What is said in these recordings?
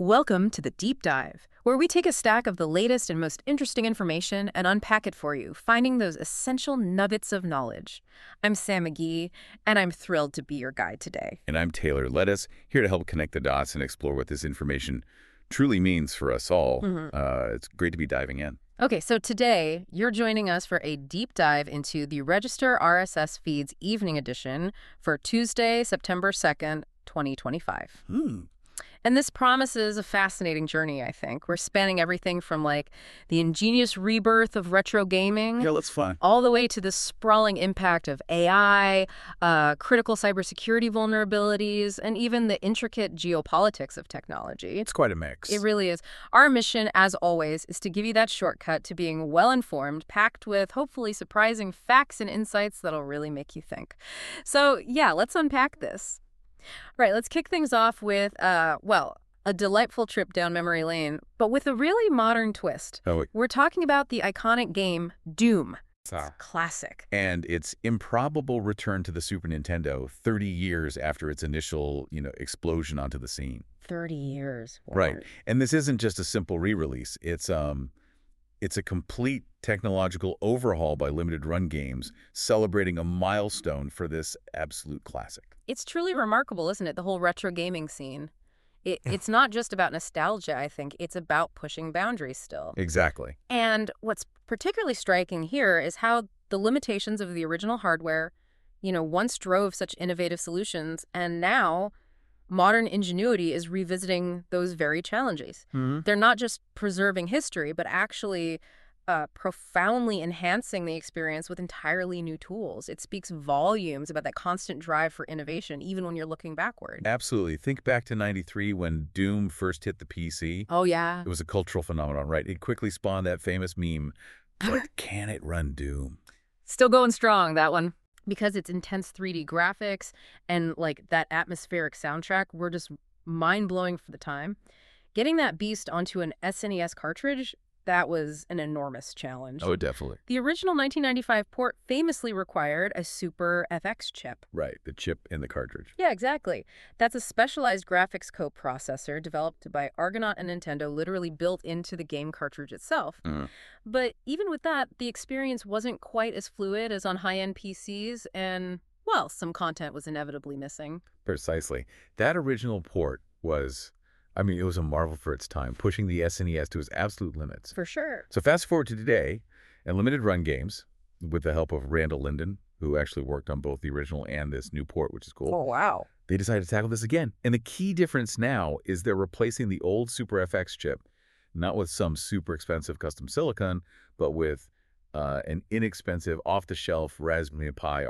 Welcome to the Deep Dive, where we take a stack of the latest and most interesting information and unpack it for you, finding those essential nuggets of knowledge. I'm Sam McGee, and I'm thrilled to be your guide today. And I'm Taylor Lettuce, here to help connect the dots and explore what this information truly means for us all. It's great to be diving in. Okay, so today you're joining us for a deep dive into the Register RSS Feeds Evening Edition for Tuesday, September 2nd, 2025. And this promises a fascinating journey, I think. We're spanning everything from, the ingenious rebirth of retro gaming Yeah, let's fun. all the way to the sprawling impact of AI, critical cybersecurity vulnerabilities, and even the intricate geopolitics of technology. It's quite a mix. It really is. Our mission, as always, is to give you that shortcut to being well-informed, packed with hopefully surprising facts and insights that'll really make you think. So, yeah, let's unpack this. Right, let's kick things off with, a delightful trip down memory lane, but with a really modern twist. We're talking about the iconic game Doom. It's classic. And its improbable return to the Super Nintendo 30 years after its initial, explosion onto the scene. 30 years. Wow. Right. And this isn't just a simple re-release. It's a complete technological overhaul by Limited Run Games, celebrating a milestone for this absolute classic. It's truly remarkable, isn't it, the whole retro gaming scene? It's not just about nostalgia, I think. It's about pushing boundaries still. Exactly. And what's particularly striking here is how the limitations of the original hardware, once drove such innovative solutions, and now modern ingenuity is revisiting those very challenges. They're not just preserving history, but actually profoundly enhancing the experience with entirely new tools. It speaks volumes about that constant drive for innovation, even when you're looking backward. Absolutely. Think back to '93 when Doom first hit the PC. Oh, yeah. It was a cultural phenomenon, right? It quickly spawned that famous meme, but can it run Doom? Still going strong, that one. Because its intense 3D graphics and, that atmospheric soundtrack were just mind-blowing for the time. Getting that beast onto an SNES cartridge, that was an enormous challenge. Oh, definitely. The original 1995 port famously required a Super FX chip. Right, the chip in the cartridge. Yeah, exactly. That's a specialized graphics coprocessor developed by Argonaut and Nintendo, literally built into the game cartridge itself. But even with that, the experience wasn't quite as fluid as on high-end PCs, and, some content was inevitably missing. Precisely. That original port was, it was a marvel for its time, pushing the SNES to its absolute limits. For sure. So fast forward to today, and Limited Run Games, with the help of Randall Linden, who actually worked on both the original and this new port, which is cool. Oh, wow. They decided to tackle this again. And the key difference now is they're replacing the old Super FX chip, not with some super expensive custom silicon, but with an inexpensive, off-the-shelf Raspberry Pi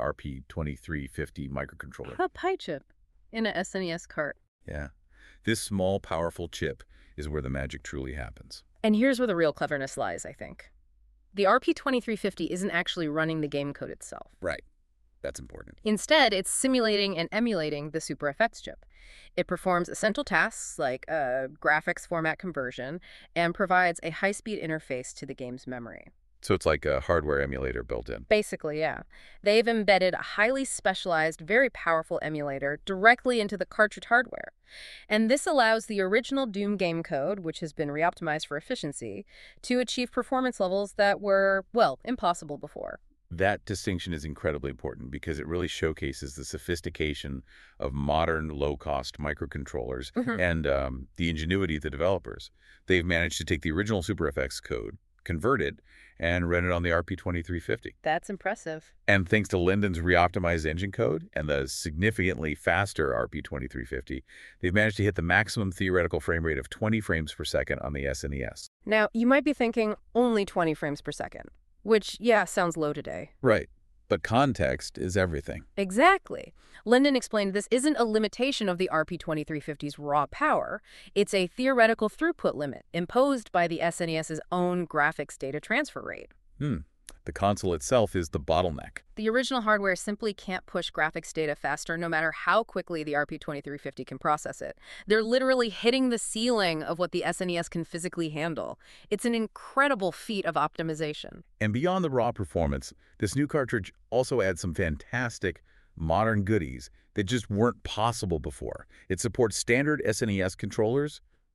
RP2350 microcontroller. A Pi chip in a SNES cart. Yeah. This small, powerful chip is where the magic truly happens. And here's where the real cleverness lies, I think. The RP2350 isn't actually running the game code itself. Right. That's important. Instead, it's simulating and emulating the Super FX chip. It performs essential tasks like graphics format conversion and provides a high-speed interface to the game's memory. So it's like a hardware emulator built in. Basically, yeah. They've embedded a highly specialized, very powerful emulator directly into the cartridge hardware. And this allows the original Doom game code, which has been reoptimized for efficiency, to achieve performance levels that were, impossible before. That distinction is incredibly important because it really showcases the sophistication of modern low-cost microcontrollers and the ingenuity of the developers. They've managed to take the original Super FX code, convert it, and run it on the RP2350. That's impressive. And thanks to Linden's reoptimized engine code and the significantly faster RP2350, they've managed to hit the maximum theoretical frame rate of 20 frames per second on the SNES. Now, you might be thinking only 20 frames per second, which, sounds low today. Right. But context is everything. Exactly. Linden explained this isn't a limitation of the RP2350's raw power. It's a theoretical throughput limit imposed by the SNES's own graphics data transfer rate. The console itself is the bottleneck. The original hardware simply can't push graphics data faster no matter how quickly the RP2350 can process it. They're literally hitting the ceiling of what the SNES can physically handle. It's an incredible feat of optimization. And beyond the raw performance, this new cartridge also adds some fantastic modern goodies that just weren't possible before. It supports standard SNES controllers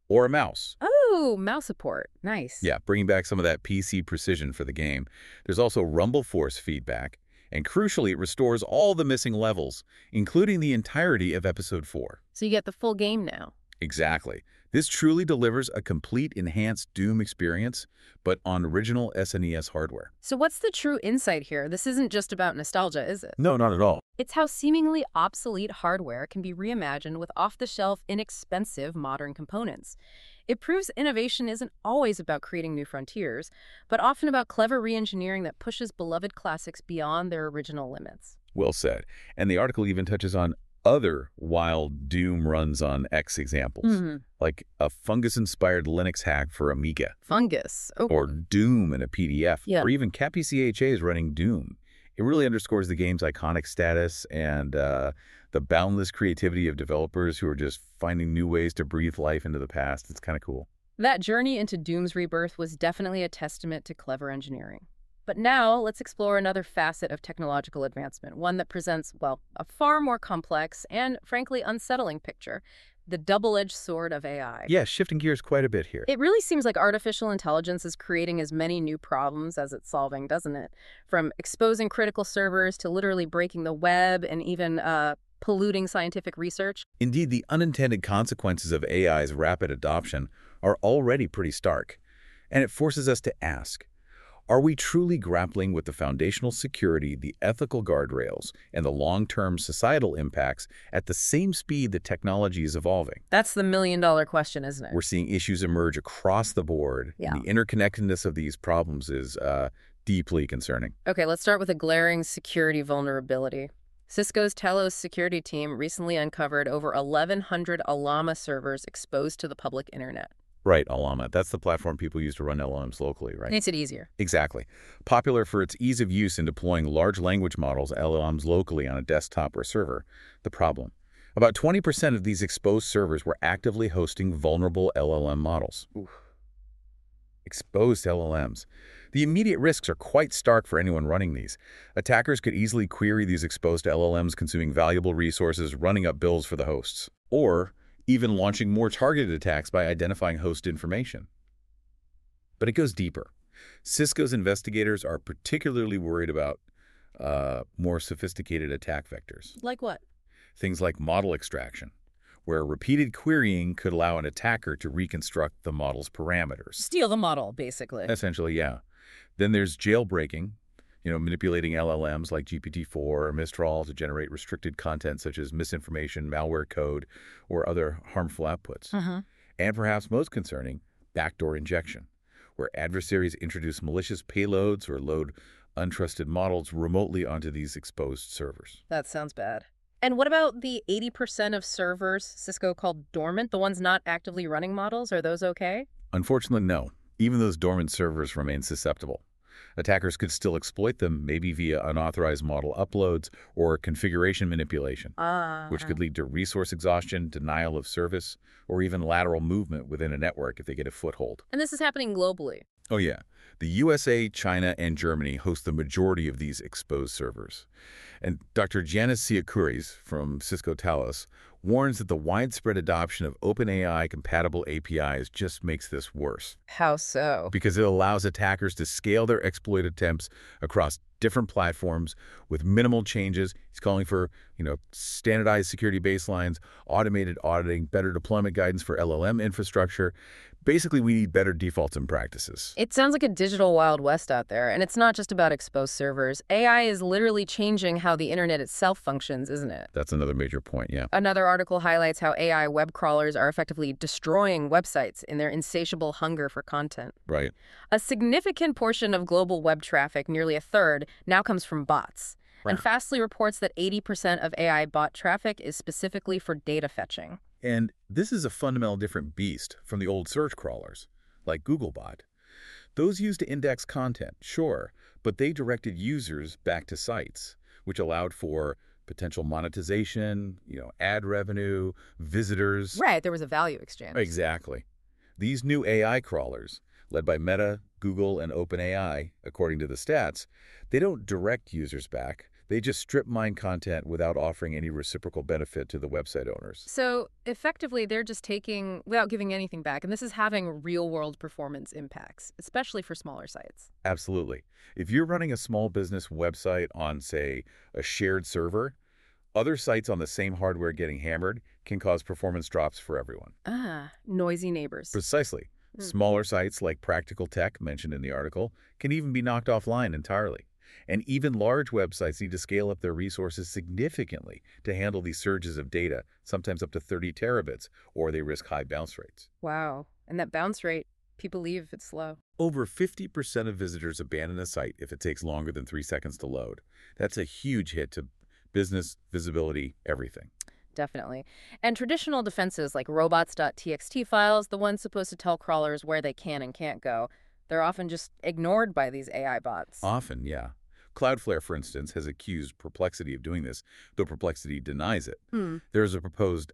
or a mouse. Oh, mouse support. Nice. Yeah, bringing back some of that PC precision for the game. There's also rumble force feedback, and crucially, it restores all the missing levels, including the entirety of Episode 4. So you get the full game now. Exactly. This truly delivers a complete enhanced Doom experience, but on original SNES hardware. So what's the true insight here? This isn't just about nostalgia, is it? No, not at all. It's how seemingly obsolete hardware can be reimagined with off-the-shelf, inexpensive modern components. It proves innovation isn't always about creating new frontiers, but often about clever reengineering that pushes beloved classics beyond their original limits. Well said. And the article even touches on other wild Doom runs on X examples, like a fungus-inspired Linux hack for Amiga, Fungus. Oh, or Doom in a PDF, Yeah. or even CAPI-CHA is running Doom. It really underscores the game's iconic status and the boundless creativity of developers who are just finding new ways to breathe life into the past. It's kind of cool. that journey into Doom's rebirth was definitely a testament to clever engineering. But now, let's explore another facet of technological advancement, one that presents, well, a far more complex and, frankly, unsettling picture: the double-edged sword of AI. Yeah, shifting gears quite a bit here. It really seems like artificial intelligence is creating as many new problems as it's solving, doesn't it? From exposing critical servers to literally breaking the web and even polluting scientific research. Indeed, the unintended consequences of AI's rapid adoption are already pretty stark, and it forces us to ask, are we truly grappling with the foundational security, the ethical guardrails, and the long-term societal impacts at the same speed that technology is evolving? That's the million-dollar question, isn't it? We're seeing issues emerge across the board, Yeah. and the interconnectedness of these problems is deeply concerning. Okay, let's start with a glaring security vulnerability. Cisco's Telos security team recently uncovered over 1,100 Alama servers exposed to the public internet. Right, Alama. That's the platform people use to run LLMs locally, right? Makes it easier. Exactly. Popular for its ease of use in deploying large language models, LLMs, locally on a desktop or server. The problem: about 20% of these exposed servers were actively hosting vulnerable LLM models. Exposed LLMs. The immediate risks are quite stark for anyone running these. Attackers could easily query these exposed LLMs, consuming valuable resources, running up bills for the hosts, or even launching more targeted attacks by identifying host information. But it goes deeper. Cisco's investigators are particularly worried about more sophisticated attack vectors. Like what? Things like model extraction, where repeated querying could allow an attacker to reconstruct the model's parameters. Steal the model, basically. Essentially, yeah. Then there's jailbreaking, manipulating LLMs like GPT-4 or Mistral to generate restricted content such as misinformation, malware code, or other harmful outputs. And perhaps most concerning, backdoor injection, where adversaries introduce malicious payloads or load untrusted models remotely onto these exposed servers. That sounds bad. And what about the 80% of servers Cisco called dormant, the ones not actively running models? Are those okay? Unfortunately, no. Even those dormant servers remain susceptible. Attackers could still exploit them, maybe via unauthorized model uploads or configuration manipulation, which could lead to resource exhaustion, denial of service, or even lateral movement within a network if they get a foothold. And this is happening globally. Oh yeah. The USA, China, and Germany host the majority of these exposed servers. And Dr. Janice Siakuris from Cisco Talos warns that the widespread adoption of OpenAI-compatible APIs just makes this worse, How so? because it allows attackers to scale their exploit attempts across different platforms with minimal changes. He's calling for, standardized security baselines, automated auditing, better deployment guidance for LLM infrastructure. Basically, we need better defaults and practices. It sounds like a digital Wild West out there, and it's not just about exposed servers. AI is literally changing how the internet itself functions, isn't it? That's another major point, yeah. Another article highlights how AI web crawlers are effectively destroying websites in their insatiable hunger for content. Right. A significant portion of global web traffic, nearly a third, now comes from bots. And Right. Fastly reports that 80% of AI bot traffic is specifically for data fetching. And this is a fundamental different beast from the old search crawlers, like Googlebot. Those used to index content, sure, but they directed users back to sites, which allowed for potential monetization, ad revenue, visitors. Right, there was a value exchange. Exactly. These new AI crawlers, led by Meta, Google, and OpenAI, according to the stats, they don't direct users back. They just strip mine content without offering any reciprocal benefit to the website owners. So effectively, they're just taking without giving anything back, and this is having real-world performance impacts, especially for smaller sites. Absolutely. If you're running a small business website on, say, a shared server, other sites on the same hardware getting hammered can cause performance drops for everyone. Ah, noisy neighbors. Precisely. Mm. Smaller sites like Practical Tech, mentioned in the article, can even be knocked offline entirely. And even large websites need to scale up their resources significantly to handle these surges of data, sometimes up to 30 terabits, or they risk high bounce rates. Wow. And that bounce rate, people leave if it's slow. Over 50% of visitors abandon a site if it takes longer than 3 seconds to load. That's a huge hit to business, visibility, everything. Definitely. And traditional defenses like robots.txt files, the ones supposed to tell crawlers where they can and can't go, they're often just ignored by these AI bots. Often, yeah. Cloudflare, for instance, has accused Perplexity of doing this, though Perplexity denies it. There's a proposed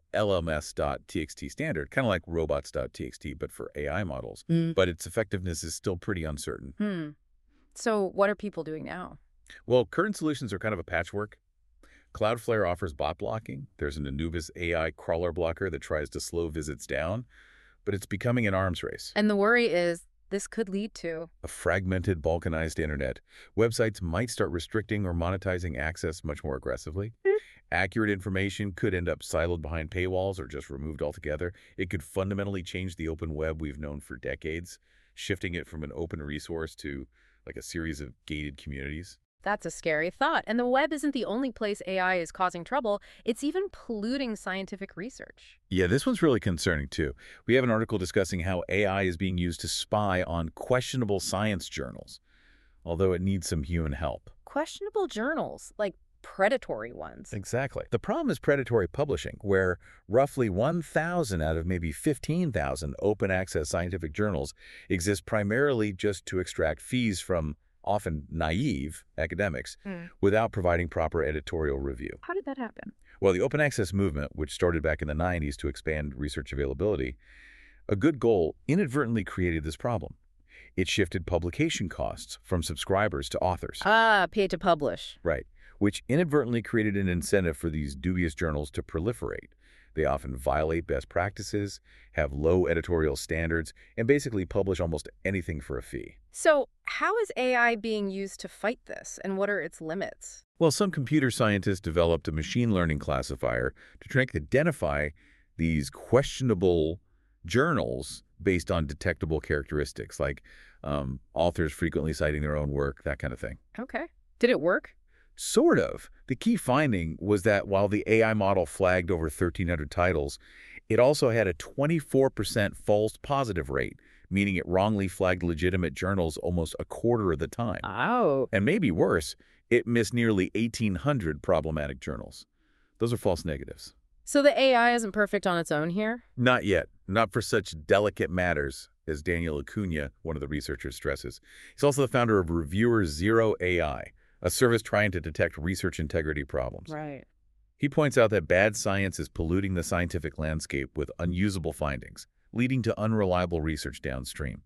LMS.txt standard, kind of like robots.txt, but for AI models. But its effectiveness is still pretty uncertain. So what are people doing now? Well, current solutions are kind of a patchwork. Cloudflare offers bot blocking. There's an Anubis AI crawler blocker that tries to slow visits down, but it's becoming an arms race. And the worry is this could lead to A fragmented, balkanized internet. Websites might start restricting or monetizing access much more aggressively. Accurate information could end up siloed behind paywalls or just removed altogether. It could fundamentally change the open web we've known for decades, shifting it from an open resource to like a series of gated communities. That's a scary thought. And the web isn't the only place AI is causing trouble. It's even polluting scientific research. Yeah, this one's really concerning, too. We have an article discussing how AI is being used to spy on questionable science journals, although it needs some human help. Questionable journals, like predatory ones. Exactly. The problem is predatory publishing, where roughly 1,000 out of maybe 15,000 open-access scientific journals exist primarily just to extract fees from often naive academics without providing proper editorial review. How did that happen? Well, the open access movement, which started back in the 90s to expand research availability, a good goal inadvertently created this problem. It shifted publication costs from subscribers to authors. Pay to publish. Right, which inadvertently created an incentive for these dubious journals to proliferate. They often violate best practices, have low editorial standards, and basically publish almost anything for a fee. So how is AI being used to fight this, and what are its limits? Well, some computer scientists developed a machine learning classifier to try to identify these questionable journals based on detectable characteristics, like authors frequently citing their own work, that kind of thing. Okay. Did it work? Sort of. The key finding was that while the AI model flagged over 1,300 titles, it also had a 24% false positive rate, meaning it wrongly flagged legitimate journals almost a quarter of the time. Oh. And maybe worse, it missed nearly 1,800 problematic journals. Those are false negatives. So the AI isn't perfect on its own here? Not yet. Not for such delicate matters, as Daniel Acuna, one of the researchers, stresses. He's also the founder of Reviewer Zero AI, a service trying to detect research integrity problems. Right. He points out that bad science is polluting the scientific landscape with unusable findings, leading to unreliable research downstream.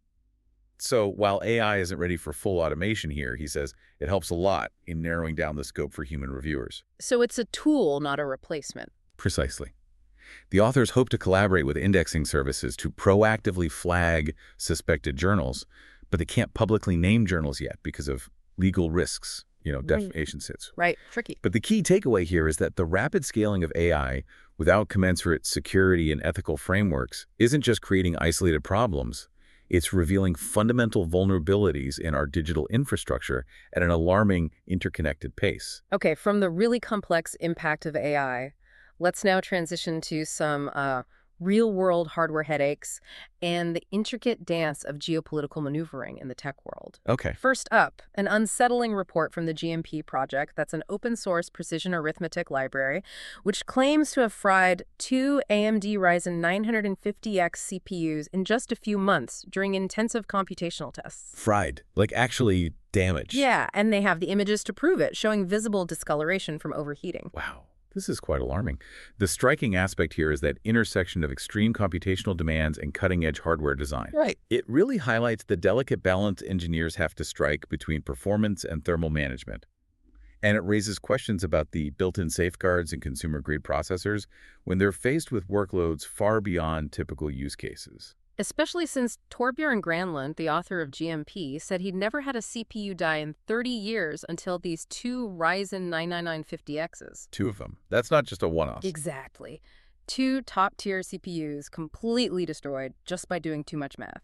So while AI isn't ready for full automation here, he says it helps a lot in narrowing down the scope for human reviewers. So it's a tool, not a replacement. Precisely. The authors hope to collaborate with indexing services to proactively flag suspected journals, but they can't publicly name journals yet because of legal risks. Defamation suits. Right. Tricky. But the key takeaway here is that the rapid scaling of AI without commensurate security and ethical frameworks isn't just creating isolated problems. It's revealing fundamental vulnerabilities in our digital infrastructure at an alarming, interconnected pace. Okay, from the really complex impact of AI, let's now transition to some real-world hardware headaches and the intricate dance of geopolitical maneuvering in the tech world. Okay. First up, an unsettling report from the GMP project, that's an open-source precision arithmetic library, which claims to have fried 2 AMD Ryzen 950X CPUs in just a few months during intensive computational tests. Fried. Like actually damaged. Yeah, and they have the images to prove it, showing visible discoloration from overheating. Wow. This is quite alarming. The striking aspect here is that intersection of extreme computational demands and cutting-edge hardware design. Right. It really highlights the delicate balance engineers have to strike between performance and thermal management. And it raises questions about the built-in safeguards in consumer-grade processors when they're faced with workloads far beyond typical use cases. Especially since Torbjörn Granlund, the author of GMP, said he'd never had a CPU die in 30 years until these two Ryzen 99950Xs. Two of them. That's not just a one-off. Exactly. Two top-tier CPUs completely destroyed just by doing too much math.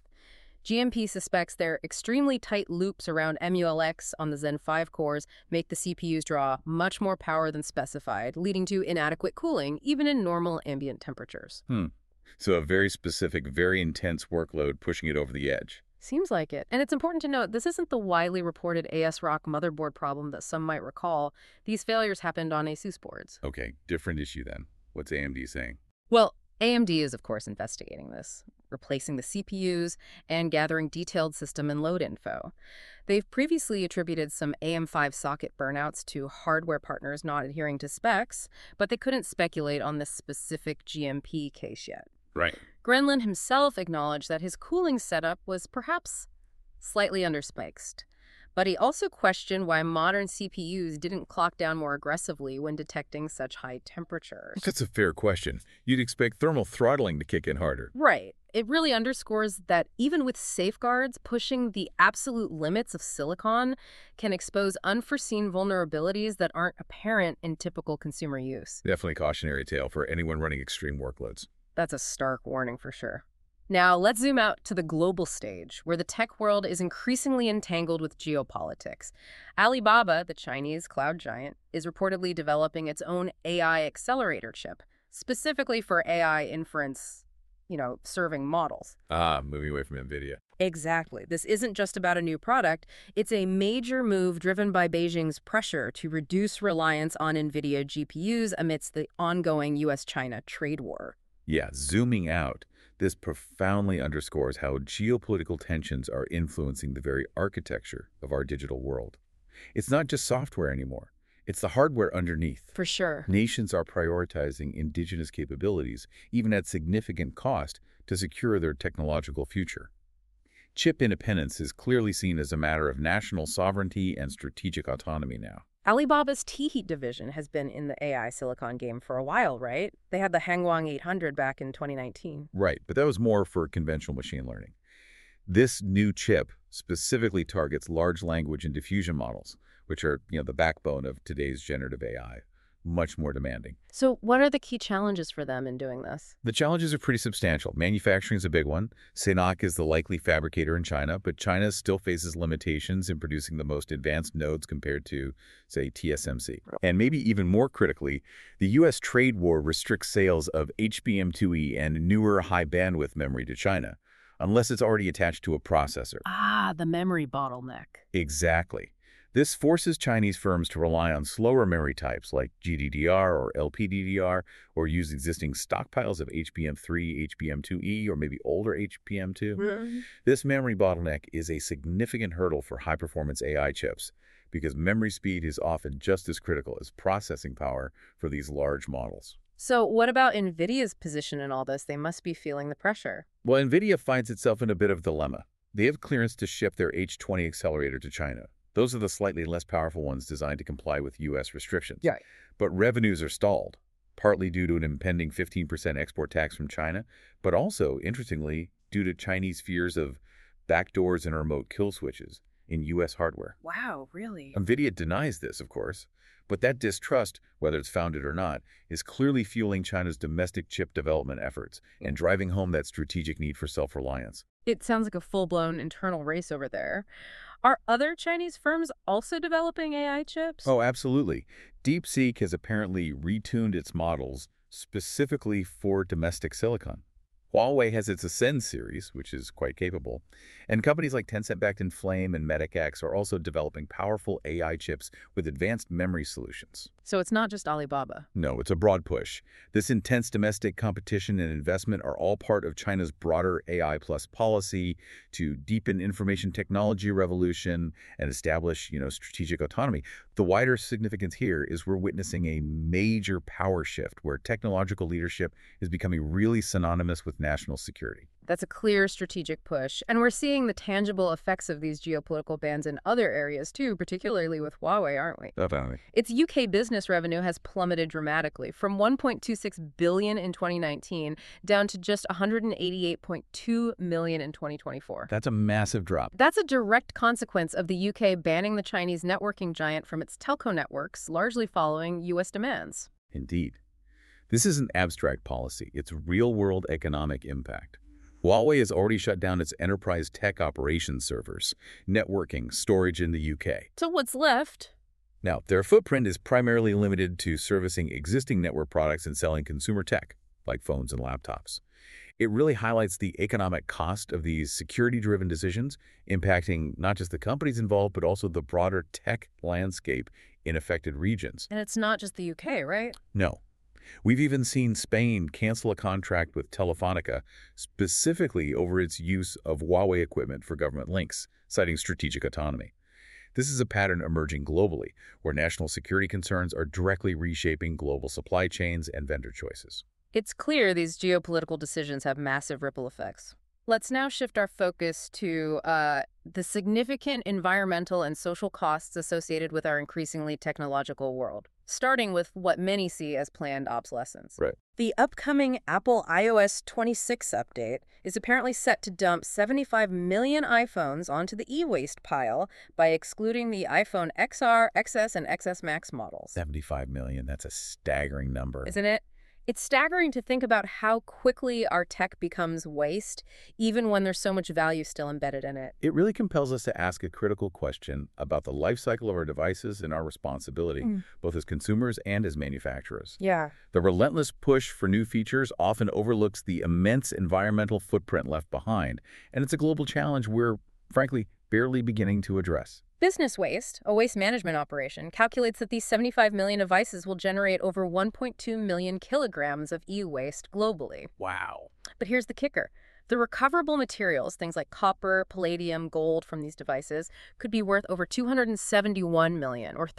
GMP suspects their extremely tight loops around MULX on the Zen 5 cores make the CPUs draw much more power than specified, leading to inadequate cooling, even in normal ambient temperatures. So a very specific, very intense workload pushing it over the edge. Seems like it. And it's important to note, this isn't the widely reported ASRock motherboard problem that some might recall. These failures happened on ASUS boards. Okay, different issue then. What's AMD saying? Well, AMD is, of course, investigating this, replacing the CPUs and gathering detailed system and load info. They've previously attributed some AM5 socket burnouts to hardware partners not adhering to specs, but they couldn't speculate on this specific GMP case yet. Right. Grenlund himself acknowledged that his cooling setup was perhaps slightly underspiced, but he also questioned why modern CPUs didn't clock down more aggressively when detecting such high temperatures. That's a fair question. You'd expect thermal throttling to kick in harder. Right. It really underscores that even with safeguards, pushing the absolute limits of silicon can expose unforeseen vulnerabilities that aren't apparent in typical consumer use. Definitely cautionary tale for anyone running extreme workloads. That's a stark warning for sure. Now, let's zoom out to the global stage, where the tech world is increasingly entangled with geopolitics. Alibaba, the Chinese cloud giant, is reportedly developing its own AI accelerator chip, specifically for AI inference, serving models. Moving away from NVIDIA. Exactly. This isn't just about a new product. It's a major move driven by Beijing's pressure to reduce reliance on NVIDIA GPUs amidst the ongoing U.S.-China trade war. Yeah, zooming out, this profoundly underscores how geopolitical tensions are influencing the very architecture of our digital world. It's not just software anymore. It's the hardware underneath. For sure. Nations are prioritizing indigenous capabilities, even at significant cost, to secure their technological future. Chip independence is clearly seen as a matter of national sovereignty and strategic autonomy now. Alibaba's T-Heat division has been in the AI silicon game for a while, right? They had the Hangguang 800 back in 2019. Right, but that was more for conventional machine learning. This new chip specifically targets large language and diffusion models, which are, the backbone of today's generative AI, much more demanding. So what are the key challenges for them in doing this? The challenges are pretty substantial. Manufacturing is a big one. Sinak is the likely fabricator in China, but China still faces limitations in producing the most advanced nodes compared to, say, TSMC. And maybe even more critically, the U.S. trade war restricts sales of HBM2E and newer high-bandwidth memory to China, unless it's already attached to a processor. The memory bottleneck. Exactly. This forces Chinese firms to rely on slower memory types like GDDR or LPDDR, or use existing stockpiles of HBM3, HBM2E, or maybe older HBM2. This memory bottleneck is a significant hurdle for high-performance AI chips, because memory speed is often just as critical as processing power for these large models. So what about NVIDIA's position in all this? They must be feeling the pressure. Well, NVIDIA finds itself in a bit of a dilemma. They have clearance to ship their H20 accelerator to China. Those are the slightly less powerful ones designed to comply with U.S. restrictions. Yeah. But revenues are stalled, partly due to an impending 15% export tax from China, but also, interestingly, due to Chinese fears of backdoors and remote kill switches in U.S. hardware. Wow, really? NVIDIA denies this, of course, but that distrust, whether it's founded or not, is clearly fueling China's domestic chip development efforts and driving home that strategic need for self-reliance. It sounds like a full-blown internal race over there. Are other Chinese firms also developing AI chips? Oh, absolutely. DeepSeek has apparently retuned its models specifically for domestic silicon. Huawei has its Ascend series, which is quite capable, and companies like Tencent-backed Inflame and MediCX are also developing powerful AI chips with advanced memory solutions. So it's not just Alibaba. No, it's a broad push. This intense domestic competition and investment are all part of China's broader AI plus policy to deepen information technology revolution and establish, strategic autonomy. The wider significance here is we're witnessing a major power shift where technological leadership is becoming really synonymous with national security. That's a clear strategic push. And we're seeing the tangible effects of these geopolitical bans in other areas too, particularly with Huawei, aren't we? Definitely. Its UK business revenue has plummeted dramatically from 1.26 billion in 2019 down to just 188.2 million in 2024. That's a massive drop. That's a direct consequence of the UK banning the Chinese networking giant from its telco networks, largely following US demands. Indeed. This isn't abstract policy. It's real-world economic impact. Huawei has already shut down its enterprise tech operations servers, networking, storage in the UK. So what's left? Now, their footprint is primarily limited to servicing existing network products and selling consumer tech, like phones and laptops. It really highlights the economic cost of these security-driven decisions, impacting not just the companies involved, but also the broader tech landscape in affected regions. And it's not just the UK, right? No. We've even seen Spain cancel a contract with Telefonica specifically over its use of Huawei equipment for government links, citing strategic autonomy. This is a pattern emerging globally, where national security concerns are directly reshaping global supply chains and vendor choices. It's clear these geopolitical decisions have massive ripple effects. Let's now shift our focus to the significant environmental and social costs associated with our increasingly technological world, starting with what many see as planned obsolescence. Right. The upcoming Apple iOS 26 update is apparently set to dump 75 million iPhones onto the e-waste pile by excluding the iPhone XR, XS, and XS Max models. 75 million, that's a staggering number. Isn't it? It's staggering to think about how quickly our tech becomes waste, even when there's so much value still embedded in it. It really compels us to ask a critical question about the life cycle of our devices and our responsibility, both as consumers and as manufacturers. Yeah. The relentless push for new features often overlooks the immense environmental footprint left behind, and it's a global challenge we're, frankly, barely beginning to address. Business Waste, a waste management operation, calculates that these 75 million devices will generate over 1.2 million kilograms of e-waste globally. Wow. But here's the kicker. The recoverable materials, things like copper, palladium, gold from these devices, could be worth over $271 million or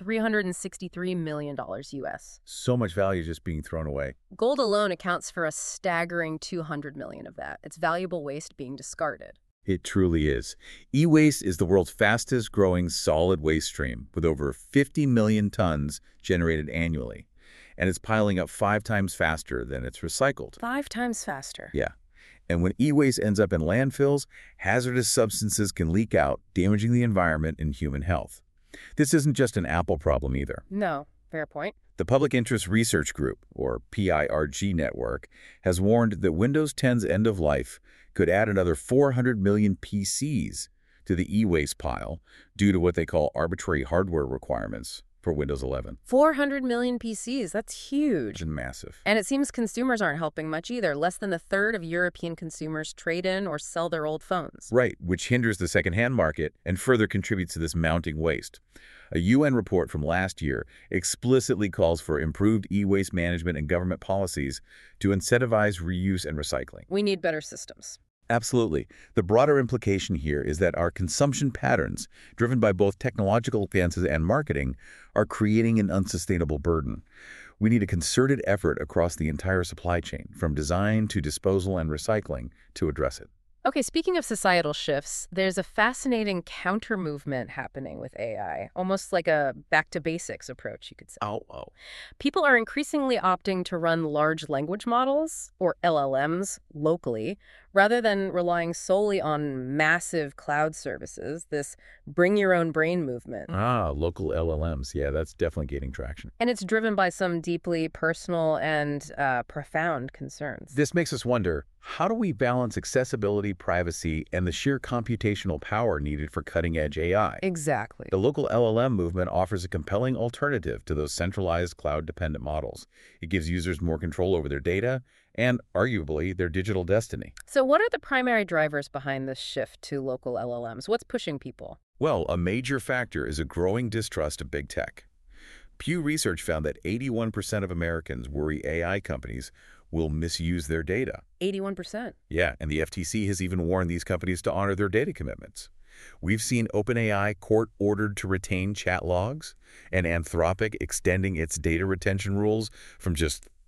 $363 million US. So much value just being thrown away. Gold alone accounts for a staggering 200 million of that. It's valuable waste being discarded. It truly is. E-waste is the world's fastest growing solid waste stream, with over 50 million tons generated annually. And it's piling up 5 times faster than it's recycled. 5 times faster. Yeah. And when e-waste ends up in landfills, hazardous substances can leak out, damaging the environment and human health. This isn't just an Apple problem either. No, fair point. The Public Interest Research Group, or PIRG network, has warned that Windows 10's end of life could add another 400 million PCs to the e-waste pile due to what they call arbitrary hardware requirements for Windows 11. 400 million PCs, that's huge. It's massive. And it seems consumers aren't helping much either. Less than a third of European consumers trade in or sell their old phones. Right, which hinders the secondhand market and further contributes to this mounting waste. A UN report from last year explicitly calls for improved e-waste management and government policies to incentivize reuse and recycling. We need better systems. Absolutely. The broader implication here is that our consumption patterns, driven by both technological advances and marketing, are creating an unsustainable burden. We need a concerted effort across the entire supply chain, from design to disposal and recycling, to address it. Okay, speaking of societal shifts, there's a fascinating counter-movement happening with AI, almost like a back-to-basics approach, you could say. Oh. People are increasingly opting to run large language models, or LLMs, locally, rather than relying solely on massive cloud services, this bring-your-own-brain movement. Local LLMs. Yeah, that's definitely gaining traction. And it's driven by some deeply personal and profound concerns. This makes us wonder, how do we balance accessibility, privacy, and the sheer computational power needed for cutting-edge AI? Exactly. The local LLM movement offers a compelling alternative to those centralized cloud-dependent models. It gives users more control over their data and, arguably, their digital destiny. So what are the primary drivers behind this shift to local LLMs? What's pushing people? Well, a major factor is a growing distrust of big tech. Pew Research found that 81% of Americans worry AI companies will misuse their data. 81%. Yeah, and the FTC has even warned these companies to honor their data commitments. We've seen OpenAI court-ordered to retain chat logs, and Anthropic extending its data retention rules from just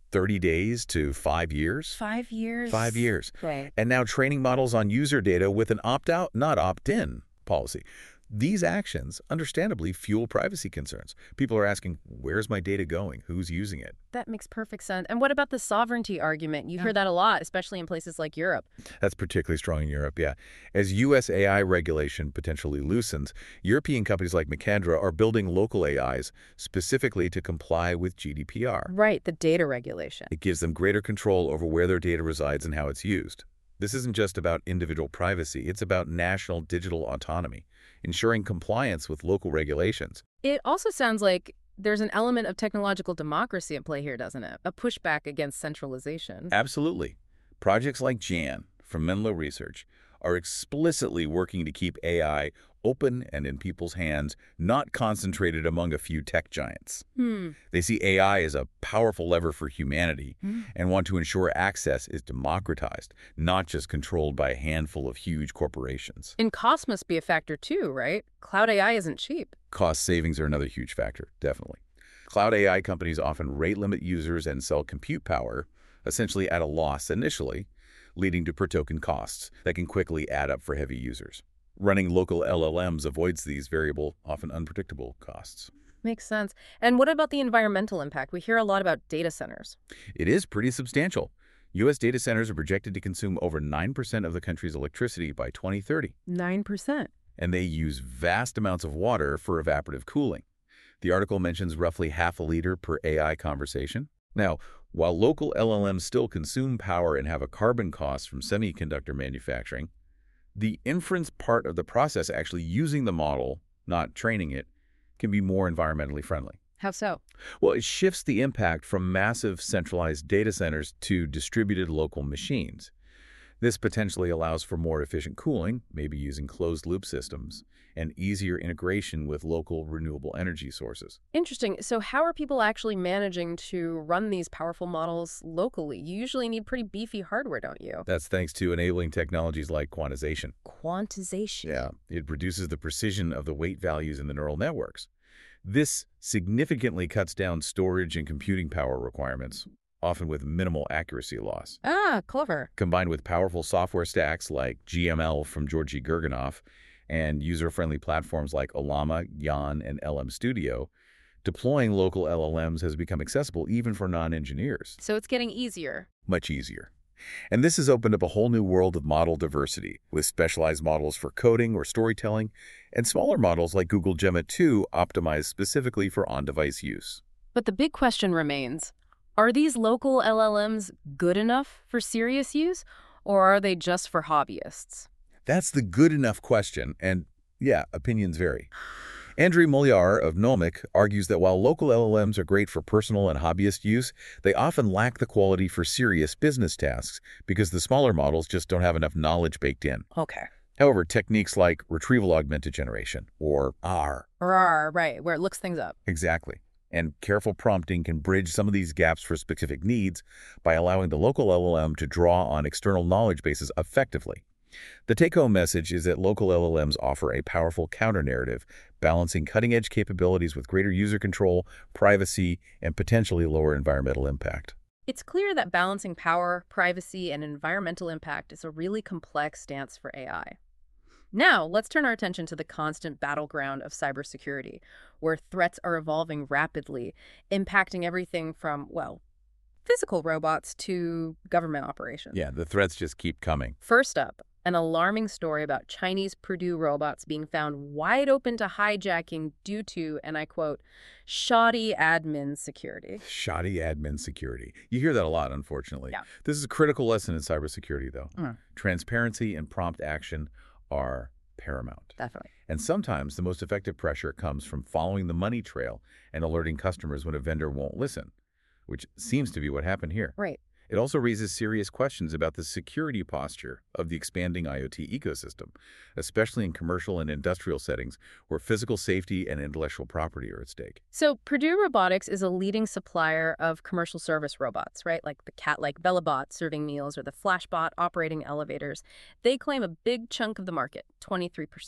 30 days to 5 years. 5 years? 5 years. Right. And now training models on user data with an opt-out, not opt-in policy. These actions, understandably, fuel privacy concerns. People are asking, where's my data going? Who's using it? That makes perfect sense. And what about the sovereignty argument? You hear that a lot, especially in places like Europe. That's particularly strong in Europe, yeah. As U.S. AI regulation potentially loosens, European companies like Macandra are building local AIs specifically to comply with GDPR. Right, the data regulation. It gives them greater control over where their data resides and how it's used. This isn't just about individual privacy, it's about national digital autonomy, ensuring compliance with local regulations. It also sounds like there's an element of technological democracy at play here, doesn't it? A pushback against centralization. Absolutely. Projects like Jan from Menlo Research are explicitly working to keep AI open and in people's hands, not concentrated among a few tech giants. They see AI as a powerful lever for humanity and want to ensure access is democratized, not just controlled by a handful of huge corporations. And cost must be a factor too, right? Cloud AI isn't cheap. Cost savings are another huge factor, definitely. Cloud AI companies often rate limit users and sell compute power, essentially at a loss initially, leading to per-token costs that can quickly add up for heavy users. Running local LLMs avoids these variable, often unpredictable costs. Makes sense. And what about the environmental impact? We hear a lot about data centers. It is pretty substantial. U.S. data centers are projected to consume over 9% of the country's electricity by 2030. 9%. And they use vast amounts of water for evaporative cooling. The article mentions roughly half a liter per AI conversation. Now, while local LLMs still consume power and have a carbon cost from semiconductor manufacturing, the inference part of the process, actually using the model, not training it, can be more environmentally friendly. How so? Well, it shifts the impact from massive centralized data centers to distributed local machines. This potentially allows for more efficient cooling, maybe using closed-loop systems, and easier integration with local renewable energy sources. Interesting. So how are people actually managing to run these powerful models locally? You usually need pretty beefy hardware, don't you? That's thanks to enabling technologies like quantization. Quantization. Yeah, it reduces the precision of the weight values in the neural networks. This significantly cuts down storage and computing power requirements, often with minimal accuracy loss. Ah, clever. Combined with powerful software stacks like GML from Georgy Gerginoff and user-friendly platforms like Ollama, Yan, and LM Studio, deploying local LLMs has become accessible even for non-engineers. So it's getting easier. Much easier. And this has opened up a whole new world of model diversity, with specialized models for coding or storytelling, and smaller models like Google Gemma 2 optimized specifically for on-device use. But the big question remains, are these local LLMs good enough for serious use, or are they just for hobbyists? That's the good enough question, and yeah, opinions vary. Andrew Mulliar of Nomic argues that while local LLMs are great for personal and hobbyist use, they often lack the quality for serious business tasks because the smaller models just don't have enough knowledge baked in. Okay. However, techniques like retrieval augmented generation, or R, Right, where it looks things up. exactly, and careful prompting can bridge some of these gaps for specific needs by allowing the local LLM to draw on external knowledge bases effectively. The take-home message is that local LLMs offer a powerful counter-narrative, balancing cutting-edge capabilities with greater user control, privacy, and potentially lower environmental impact. It's clear that balancing power, privacy, and environmental impact is a really complex dance for AI. Now, let's turn our attention to the constant battleground of cybersecurity, where threats are evolving rapidly, impacting everything from, well, physical robots to government operations. Yeah, the threats just keep coming. First up, an alarming story about Chinese Purdue robots being found wide open to hijacking due to, and I quote, shoddy admin security. Shoddy admin security. You hear that a lot, unfortunately. Yeah. This is a critical lesson in cybersecurity, though. Mm. Transparency and prompt action are paramount. Definitely. And sometimes the most effective pressure comes from following the money trail and alerting customers when a vendor won't listen, which seems to be what happened here. Right. It also raises serious questions about the security posture of the expanding IoT ecosystem, especially in commercial and industrial settings where physical safety and intellectual property are at stake. So Purdue Robotics is a leading supplier of commercial service robots, right? Like the cat-like Bellabot serving meals or the Flashbot operating elevators. They claim a big chunk of the market, 23%.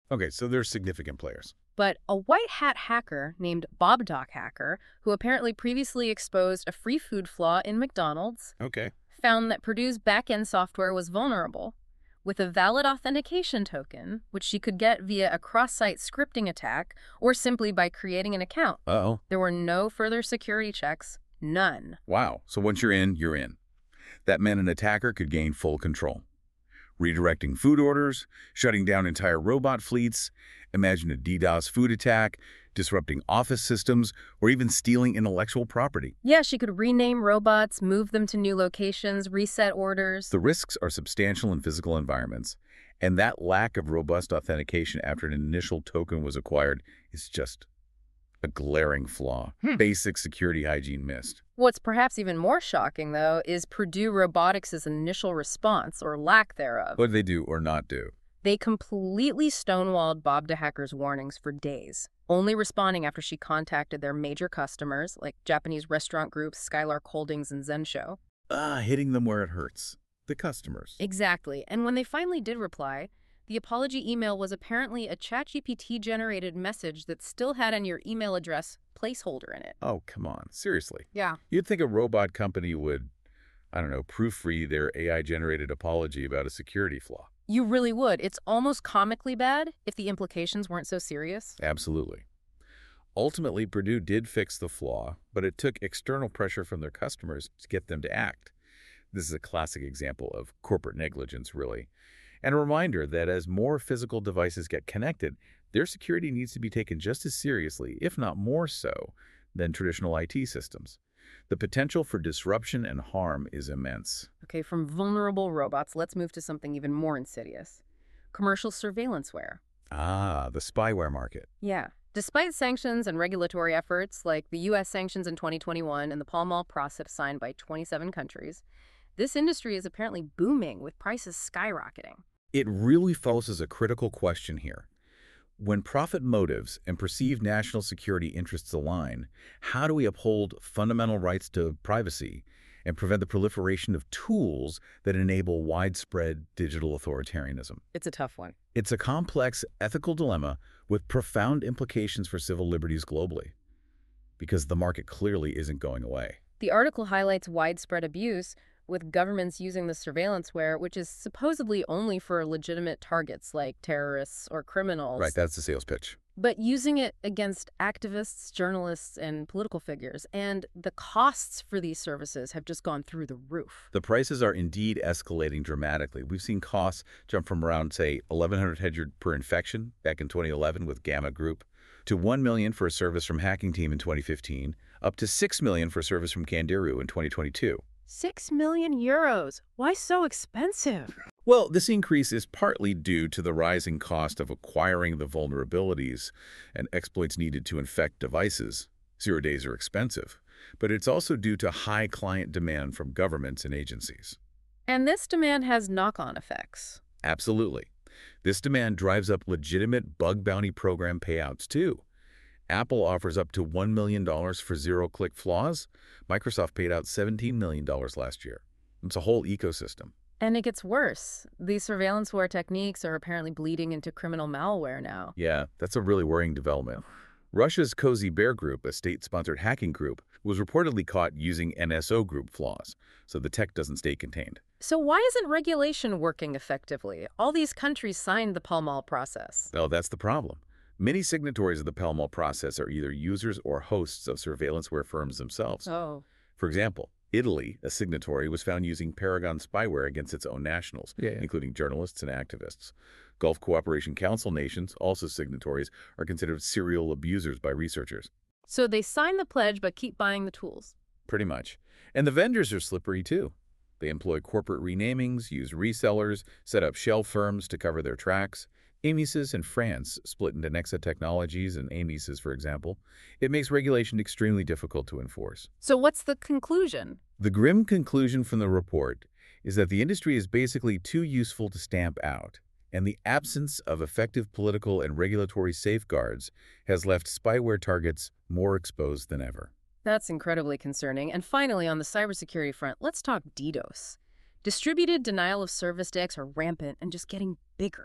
Okay, so they're significant players. But a white hat hacker named BobDoc Hacker, who apparently previously exposed a free food flaw in McDonald's, Okay. found that Purdue's back-end software was vulnerable. With a valid authentication token, which she could get via a cross-site scripting attack or simply by creating an account, Uh-oh. there were no further security checks. None. Wow. So once you're in, you're in. That meant an attacker could gain full control. Redirecting food orders, shutting down entire robot fleets, imagine a DDoS food attack, disrupting office systems, or even stealing intellectual property. Yeah, she could rename robots, move them to new locations, reset orders. The risks are substantial in physical environments, and that lack of robust authentication after an initial token was acquired is just a glaring flaw. Basic security hygiene missed. What's perhaps even more shocking, though, is Purdue Robotics' initial response, or lack thereof. What did they do or not do? They completely stonewalled Bob DeHacker's warnings for days, only responding after she contacted their major customers, like Japanese restaurant groups Skylark Holdings and Zensho. Hitting them where it hurts. The customers. Exactly. And when they finally did reply, the apology email was apparently a ChatGPT-generated message that still had on your email address placeholder in it. Oh, come on. Seriously. Yeah. You'd think a robot company would, I don't know, proofread their AI-generated apology about a security flaw. You really would. It's almost comically bad if the implications weren't so serious. Absolutely. Ultimately, Purdue did fix the flaw, but it took external pressure from their customers to get them to act. This is a classic example of corporate negligence, really. And a reminder that as more physical devices get connected, their security needs to be taken just as seriously, if not more so, than traditional IT systems. The potential for disruption and harm is immense. Okay, from vulnerable robots, let's move to something even more insidious. Commercial surveillanceware. Ah, the spyware market. Yeah. Despite sanctions and regulatory efforts, like the U.S. sanctions in 2021 and the Pall Mall process signed by 27 countries, this industry is apparently booming with prices skyrocketing. It really forces a critical question here. When profit motives and perceived national security interests align, how do we uphold fundamental rights to privacy and prevent the proliferation of tools that enable widespread digital authoritarianism? It's a tough one. It's a complex ethical dilemma with profound implications for civil liberties globally, because the market clearly isn't going away. The article highlights widespread abuse, with governments using the surveillanceware, which is supposedly only for legitimate targets like terrorists or criminals. Right, that's the sales pitch. But using it against activists, journalists, and political figures. And the costs for these services have just gone through the roof. The prices are indeed escalating dramatically. We've seen costs jump from around, say, $1,100 per infection back in 2011 with Gamma Group, to $1 million for a service from Hacking Team in 2015, up to $6 million for a service from Kandiru in 2022. 6 million euros. Why so expensive? Well, this increase is partly due to the rising cost of acquiring the vulnerabilities and exploits needed to infect devices. 0 days are expensive. But it's also due to high client demand from governments and agencies. And this demand has knock-on effects. Absolutely. This demand drives up legitimate bug bounty program payouts, too. Apple offers up to $1 million for zero-click flaws. Microsoft paid out $17 million last year. It's a whole ecosystem. And it gets worse. These surveillanceware techniques are apparently bleeding into criminal malware now. Yeah, that's a really worrying development. Russia's Cozy Bear Group, a state-sponsored hacking group, was reportedly caught using NSO Group flaws, so the tech doesn't stay contained. So why isn't regulation working effectively? All these countries signed the Pall Mall process. Well, that's the problem. Many signatories of the Pall Mall process are either users or hosts of surveillanceware firms themselves. Oh. For example, Italy, a signatory, was found using Paragon spyware against its own nationals, including journalists and activists. Gulf Cooperation Council nations, also signatories, are considered serial abusers by researchers. So they sign the pledge but keep buying the tools. Pretty much. And the vendors are slippery, too. They employ corporate renamings, use resellers, set up shell firms to cover their tracks. Amisis in France split into Nexa Technologies and Amisis, for example. It makes regulation extremely difficult to enforce. So what's the conclusion? The grim conclusion from the report is that the industry is basically too useful to stamp out, and the absence of effective political and regulatory safeguards has left spyware targets more exposed than ever. That's incredibly concerning. And finally, on the cybersecurity front, let's talk DDoS. Distributed denial of service attacks are rampant and just getting bigger.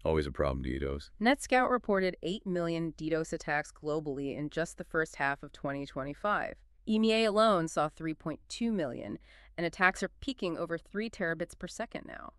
Always a problem, DDoS. NetScout reported 8 million DDoS attacks globally in just the first half of 2025. EMEA alone saw 3.2 million, and attacks are peaking over 3 terabits per second now.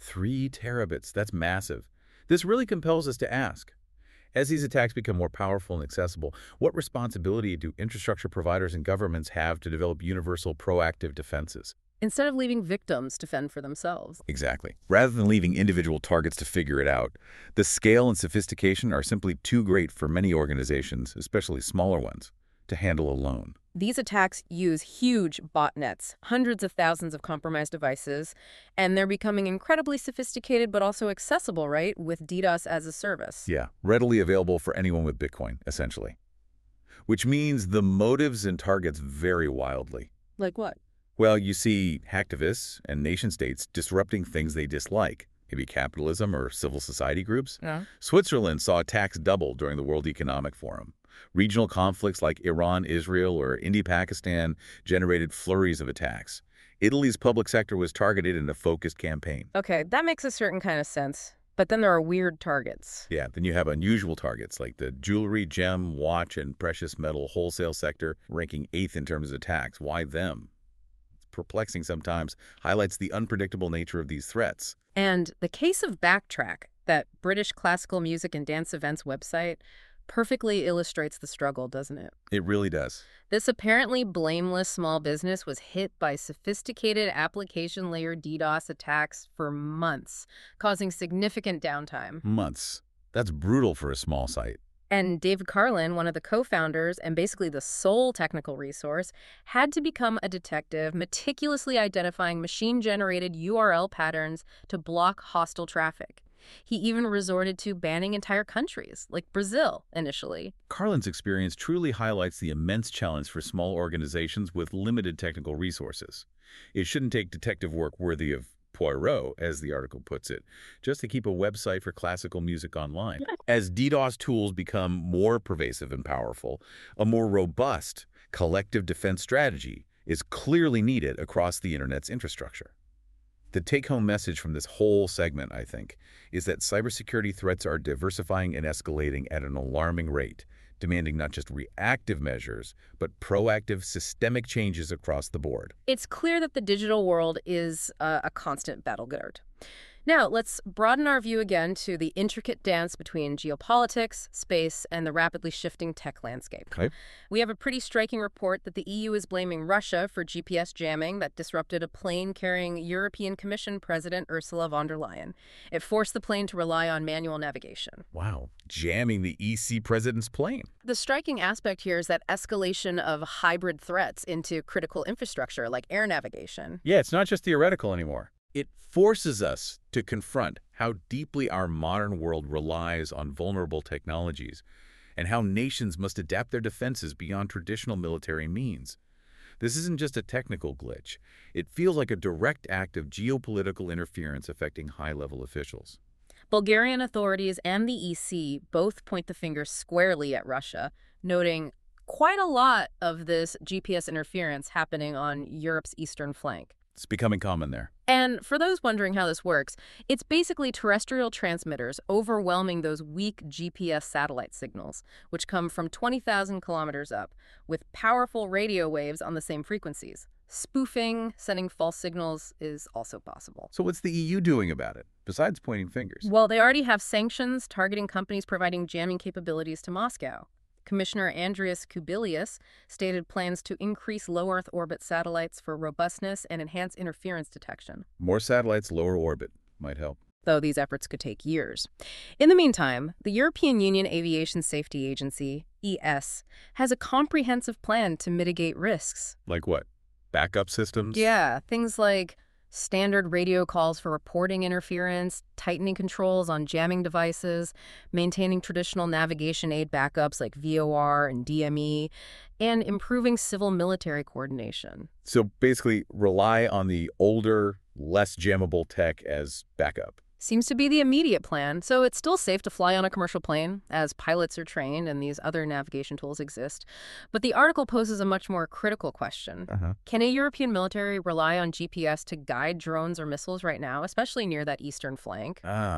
3 terabits, that's massive. This really compels us to ask, as these attacks become more powerful and accessible, what responsibility do infrastructure providers and governments have to develop universal proactive defenses? Instead of leaving victims to fend for themselves. Exactly. Rather than leaving individual targets to figure it out, the scale and sophistication are simply too great for many organizations, especially smaller ones, to handle alone. These attacks use huge botnets, hundreds of thousands of compromised devices, and they're becoming incredibly sophisticated but also accessible, right, with DDoS as a service. Yeah, readily available for anyone with Bitcoin, essentially. Which means the motives and targets vary wildly. Like what? Well, you see hacktivists and nation-states disrupting things they dislike, maybe capitalism or civil society groups. Yeah. Switzerland saw attacks double during the World Economic Forum. Regional conflicts like Iran, Israel, or India-Pakistan generated flurries of attacks. Italy's public sector was targeted in a focused campaign. Okay, that makes a certain kind of sense. But then there are weird targets. Yeah, then you have unusual targets like the jewelry, gem, watch, and precious metal wholesale sector, ranking 8th in terms of attacks. Why them? It's perplexing sometimes, highlights the unpredictable nature of these threats. And the case of Backtrack, that British classical music and dance events website, perfectly illustrates the struggle, doesn't it? It really does. This apparently blameless small business was hit by sophisticated application layer DDoS attacks for months, causing significant downtime. Months. That's brutal for a small site. And David Carlin, one of the co-founders and basically the sole technical resource, had to become a detective, meticulously identifying machine-generated URL patterns to block hostile traffic. He even resorted to banning entire countries, like Brazil, initially. Carlin's experience truly highlights the immense challenge for small organizations with limited technical resources. It shouldn't take detective work worthy of Poirot, as the article puts it, just to keep a website for classical music online. As DDoS tools become more pervasive and powerful, a more robust collective defense strategy is clearly needed across the Internet's infrastructure. The take-home message from this whole segment, I think, is that cybersecurity threats are diversifying and escalating at an alarming rate, demanding not just reactive measures, but proactive systemic changes across the board. It's clear that the digital world is a constant battleground. Now, let's broaden our view again to the intricate dance between geopolitics, space, and the rapidly shifting tech landscape. Okay. We have a pretty striking report that the EU is blaming Russia for GPS jamming that disrupted a plane carrying European Commission President Ursula von der Leyen. It forced the plane to rely on manual navigation. Wow, jamming the EC president's plane. The striking aspect here is that escalation of hybrid threats into critical infrastructure like air navigation. Yeah, it's not just theoretical anymore. It forces us to confront how deeply our modern world relies on vulnerable technologies and how nations must adapt their defenses beyond traditional military means. This isn't just a technical glitch. It feels like a direct act of geopolitical interference affecting high-level officials. Bulgarian authorities and the EC both point the finger squarely at Russia, noting quite a lot of this GPS interference happening on Europe's eastern flank. It's becoming common there. And for those wondering how this works, it's basically terrestrial transmitters overwhelming those weak GPS satellite signals, which come from 20,000 kilometers up, with powerful radio waves on the same frequencies. Spoofing, sending false signals is also possible. So what's the EU doing about it, besides pointing fingers? Well, they already have sanctions targeting companies providing jamming capabilities to Moscow. Commissioner Andrius Kubilius stated plans to increase low Earth orbit satellites for robustness and enhance interference detection. More satellites, lower orbit, might help. Though these efforts could take years. In the meantime, the European Union Aviation Safety Agency, ES, has a comprehensive plan to mitigate risks. Like what? Backup systems? Yeah, things like standard radio calls for reporting interference, tightening controls on jamming devices, maintaining traditional navigation aid backups like VOR and DME, and improving civil-military coordination. So basically rely on the older, less jammable tech as backup. Seems to be the immediate plan, so it's still safe to fly on a commercial plane, as pilots are trained and these other navigation tools exist. But the article poses a much more critical question. Can a European military rely on GPS to guide drones or missiles right now, especially near that eastern flank?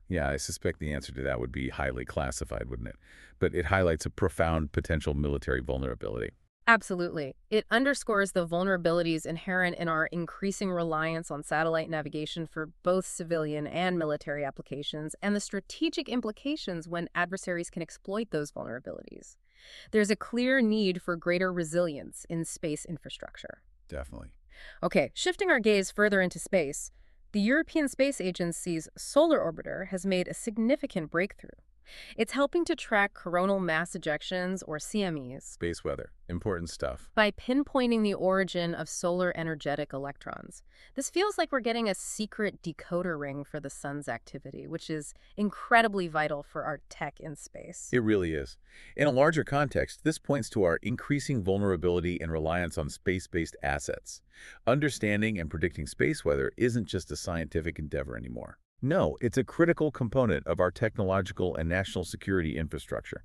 Yeah, I suspect the answer to that would be highly classified, wouldn't it? But it highlights a profound potential military vulnerability. Absolutely. It underscores the vulnerabilities inherent in our increasing reliance on satellite navigation for both civilian and military applications, and the strategic implications when adversaries can exploit those vulnerabilities. There's a clear need for greater resilience in space infrastructure. Definitely. Okay, shifting our gaze further into space, the European Space Agency's Solar Orbiter has made a significant breakthrough. It's helping to track coronal mass ejections, or CMEs, Space weather. Important stuff. by pinpointing the origin of solar energetic electrons. This feels like we're getting a secret decoder ring for the sun's activity, which is incredibly vital for our tech in space. It really is. In a larger context, this points to our increasing vulnerability and reliance on space-based assets. Understanding and predicting space weather isn't just a scientific endeavor anymore. No, it's a critical component of our technological and national security infrastructure.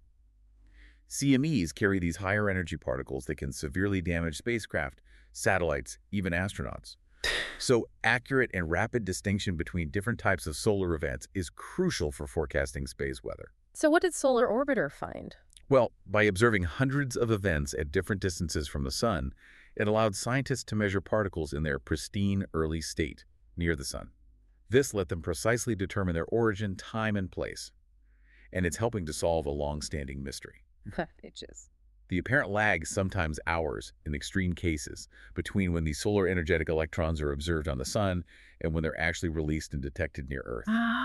CMEs carry these higher energy particles that can severely damage spacecraft, satellites, even astronauts. So accurate and rapid distinction between different types of solar events is crucial for forecasting space weather. So what did Solar Orbiter find? Well, by observing hundreds of events at different distances from the sun, it allowed scientists to measure particles in their pristine early state near the sun. This let them precisely determine their origin, time, and place. And it's helping to solve a long-standing mystery. Bitches. The apparent lag, sometimes hours, in extreme cases, between when these solar energetic electrons are observed on the sun and when they're actually released and detected near Earth.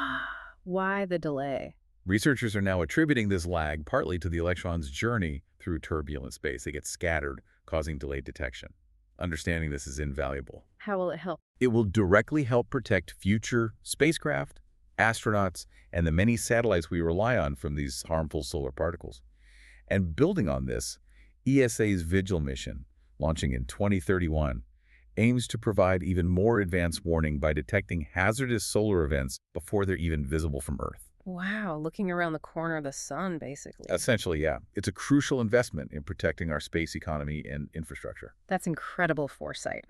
Why the delay? Researchers are now attributing this lag partly to the electrons' journey through turbulent space. They get scattered, causing delayed detection. Understanding this is invaluable. How will it help? It will directly help protect future spacecraft, astronauts, and the many satellites we rely on from these harmful solar particles. And building on this, ESA's Vigil mission, launching in 2031, aims to provide even more advanced warning by detecting hazardous solar events before they're even visible from Earth. Wow, looking around the corner of the sun, basically. Essentially, yeah. It's a crucial investment in protecting our space economy and infrastructure. That's incredible foresight.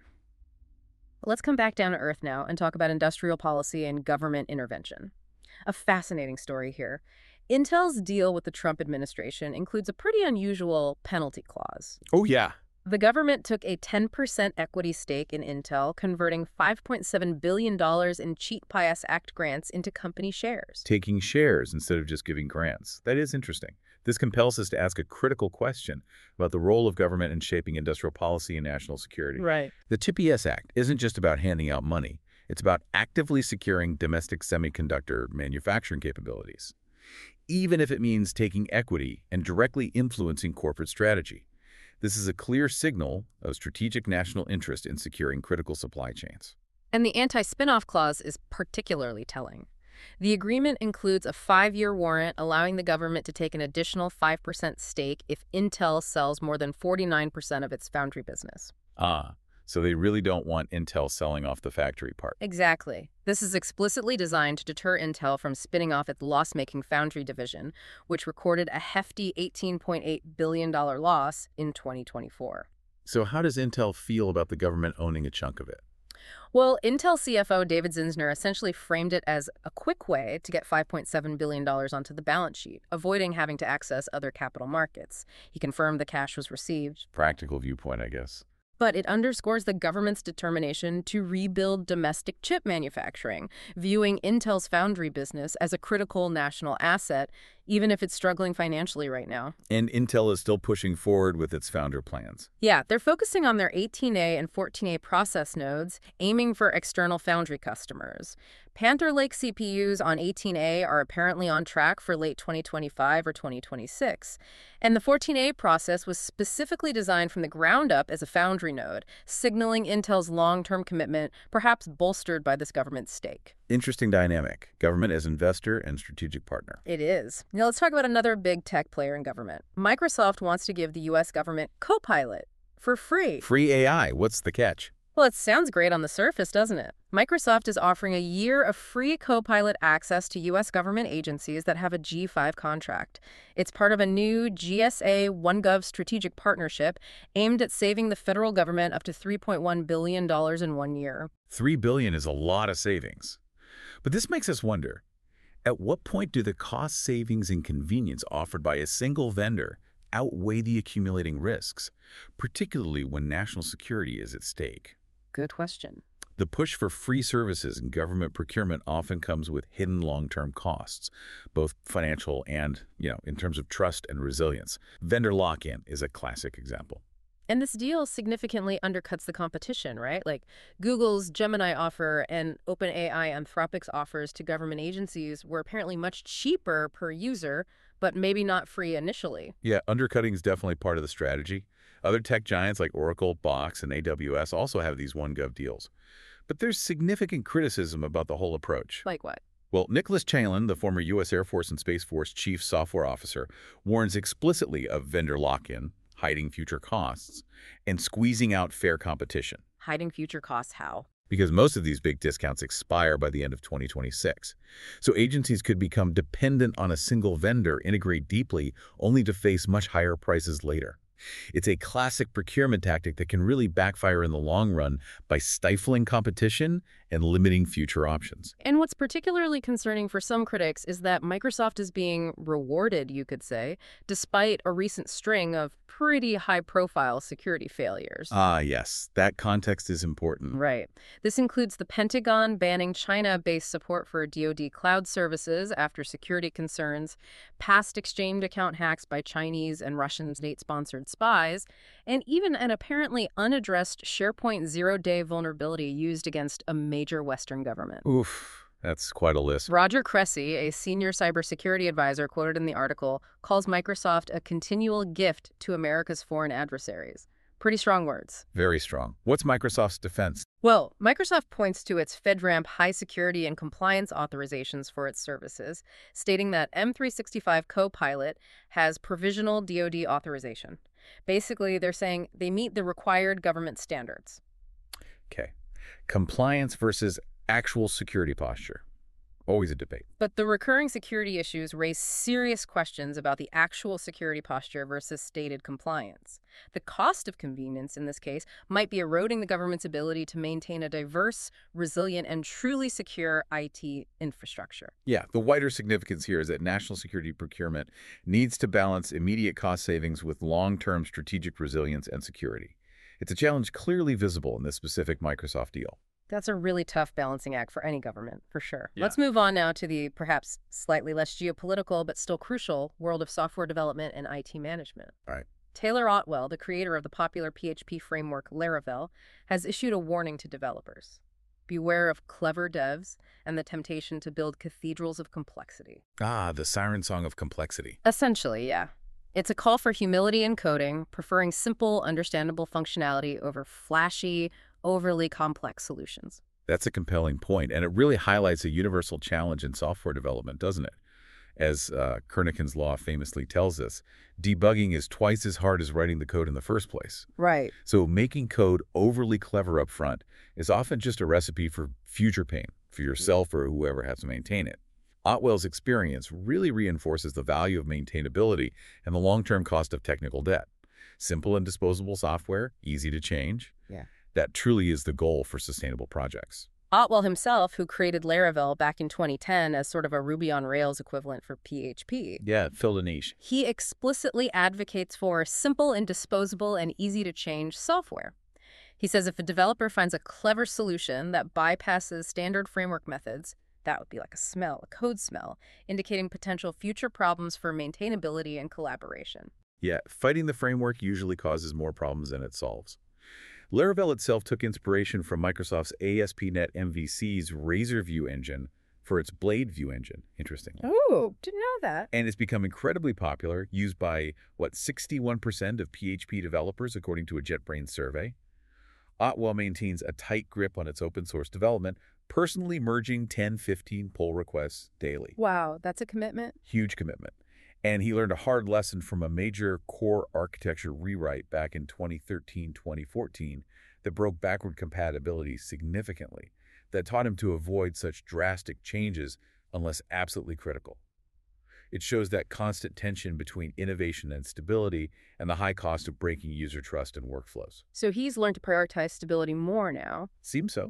Let's come back down to Earth now and talk about industrial policy and government intervention. A fascinating story here. Intel's deal with the Trump administration includes a pretty unusual penalty clause. Oh, yeah. The government took a 10% equity stake in Intel, converting $5.7 billion in Cheat Pious Act grants into company shares. Taking shares instead of just giving grants. That is interesting. This compels us to ask a critical question about the role of government in shaping industrial policy and national security. Right. The TPS Act isn't just about handing out money. It's about actively securing domestic semiconductor manufacturing capabilities, even if it means taking equity and directly influencing corporate strategy. This is a clear signal of strategic national interest in securing critical supply chains. And the anti-spinoff clause is particularly telling. The agreement includes a 5-year warrant allowing the government to take an additional 5% stake if Intel sells more than 49% of its foundry business. So they really don't want Intel selling off the factory part. Exactly. This is explicitly designed to deter Intel from spinning off its loss-making foundry division, which recorded a hefty $18.8 billion loss in 2024. So how does Intel feel about the government owning a chunk of it? Well, Intel CFO David Zinsner essentially framed it as a quick way to get $5.7 billion onto the balance sheet, avoiding having to access other capital markets. He confirmed the cash was received. Practical viewpoint, I guess. But it underscores the government's determination to rebuild domestic chip manufacturing, viewing Intel's foundry business as a critical national asset, even if it's struggling financially right now. And Intel is still pushing forward with its founder plans. Yeah, they're focusing on their 18A and 14A process nodes, aiming for external foundry customers. Panther Lake CPUs on 18A are apparently on track for late 2025 or 2026. And the 14A process was specifically designed from the ground up as a foundry node, signaling Intel's long-term commitment, perhaps bolstered by this government stake. Interesting dynamic. Government as investor and strategic partner. It is. Now let's talk about another big tech player in government. Microsoft wants to give the U.S. government Copilot for free. Free AI, what's the catch? Well, it sounds great on the surface, doesn't it? Microsoft is offering a year of free Copilot access to U.S. government agencies that have a G5 contract. It's part of a new GSA OneGov strategic partnership aimed at saving the federal government up to $3.1 billion in 1 year. $3 billion is a lot of savings. But this makes us wonder, At what point do the cost savings and convenience offered by a single vendor outweigh the accumulating risks, particularly when national security is at stake? Good question. The push for free services in government procurement often comes with hidden long-term costs, both financial and, in terms of trust and resilience. Vendor lock-in is a classic example. And this deal significantly undercuts the competition, right? Like Google's Gemini offer and OpenAI Anthropic's offers to government agencies were apparently much cheaper per user, but maybe not free initially. Yeah, undercutting is definitely part of the strategy. Other tech giants like Oracle, Box, and AWS also have these OneGov deals. But there's significant criticism about the whole approach. Like what? Well, Nicholas Chalin, the former U.S. Air Force and Space Force Chief Software Officer, warns explicitly of vendor lock-in, hiding future costs, and squeezing out fair competition. Hiding future costs how? Because most of these big discounts expire by the end of 2026. So agencies could become dependent on a single vendor, integrate deeply, only to face much higher prices later. It's a classic procurement tactic that can really backfire in the long run by stifling competition and limiting future options. And what's particularly concerning for some critics is that Microsoft is being rewarded, you could say, despite a recent string of pretty high-profile security failures. Ah, yes. That context is important. Right. This includes the Pentagon banning China-based support for DoD cloud services after security concerns, past Exchange account hacks by Chinese and Russian state-sponsored spies, and even an apparently unaddressed SharePoint zero-day vulnerability used against a major Western government. Oof, that's quite a list. Roger Cressy, a senior cybersecurity advisor quoted in the article, calls Microsoft a continual gift to America's foreign adversaries. Pretty strong words. Very strong. What's Microsoft's defense? Well, Microsoft points to its FedRAMP high security and compliance authorizations for its services, stating that M365 Copilot has provisional DoD authorization. Basically, they're saying they meet the required government standards. Okay. Compliance versus actual security posture. Always a debate. But the recurring security issues raise serious questions about the actual security posture versus stated compliance. The cost of convenience in this case might be eroding the government's ability to maintain a diverse, resilient, and truly secure IT infrastructure. Yeah, the wider significance here is that national security procurement needs to balance immediate cost savings with long-term strategic resilience and security. It's a challenge clearly visible in this specific Microsoft deal. That's a really tough balancing act for any government, for sure. Yeah. Let's move on now to the perhaps slightly less geopolitical but still crucial world of software development and IT management. All right. Taylor Otwell, the creator of the popular PHP framework Laravel, has issued a warning to developers. Beware of clever devs and the temptation to build cathedrals of complexity. Ah, the siren song of complexity. Essentially, yeah. It's a call for humility in coding, preferring simple, understandable functionality over flashy, overly complex solutions. That's a compelling point, and it really highlights a universal challenge in software development, doesn't it? As Kernighan's law famously tells us, debugging is twice as hard as writing the code in the first place. Right. So making code overly clever up front is often just a recipe for future pain for yourself or whoever has to maintain it. Otwell's experience really reinforces the value of maintainability and the long-term cost of technical debt. Simple and disposable software, easy to change. Yeah. That truly is the goal for sustainable projects. Otwell himself, who created Laravel back in 2010 as sort of a Ruby on Rails equivalent for PHP, Yeah, it filled a niche. he explicitly advocates for simple and disposable and easy-to-change software. He says if a developer finds a clever solution that bypasses standard framework methods, that would be like a code smell, indicating potential future problems for maintainability and collaboration. Yeah, fighting the framework usually causes more problems than it solves. Laravel itself took inspiration from Microsoft's ASP.NET MVC's Razor View engine for its Blade View engine, interestingly. Oh, didn't know that. And it's become incredibly popular, used by, 61% of PHP developers, according to a JetBrains survey. Otwell maintains a tight grip on its open source development, personally merging 10-15 pull requests daily. Wow, that's a commitment. Huge commitment. And he learned a hard lesson from a major core architecture rewrite back in 2013-2014 that broke backward compatibility significantly, that taught him to avoid such drastic changes unless absolutely critical. It shows that constant tension between innovation and stability and the high cost of breaking user trust and workflows. So he's learned to prioritize stability more now. Seems so.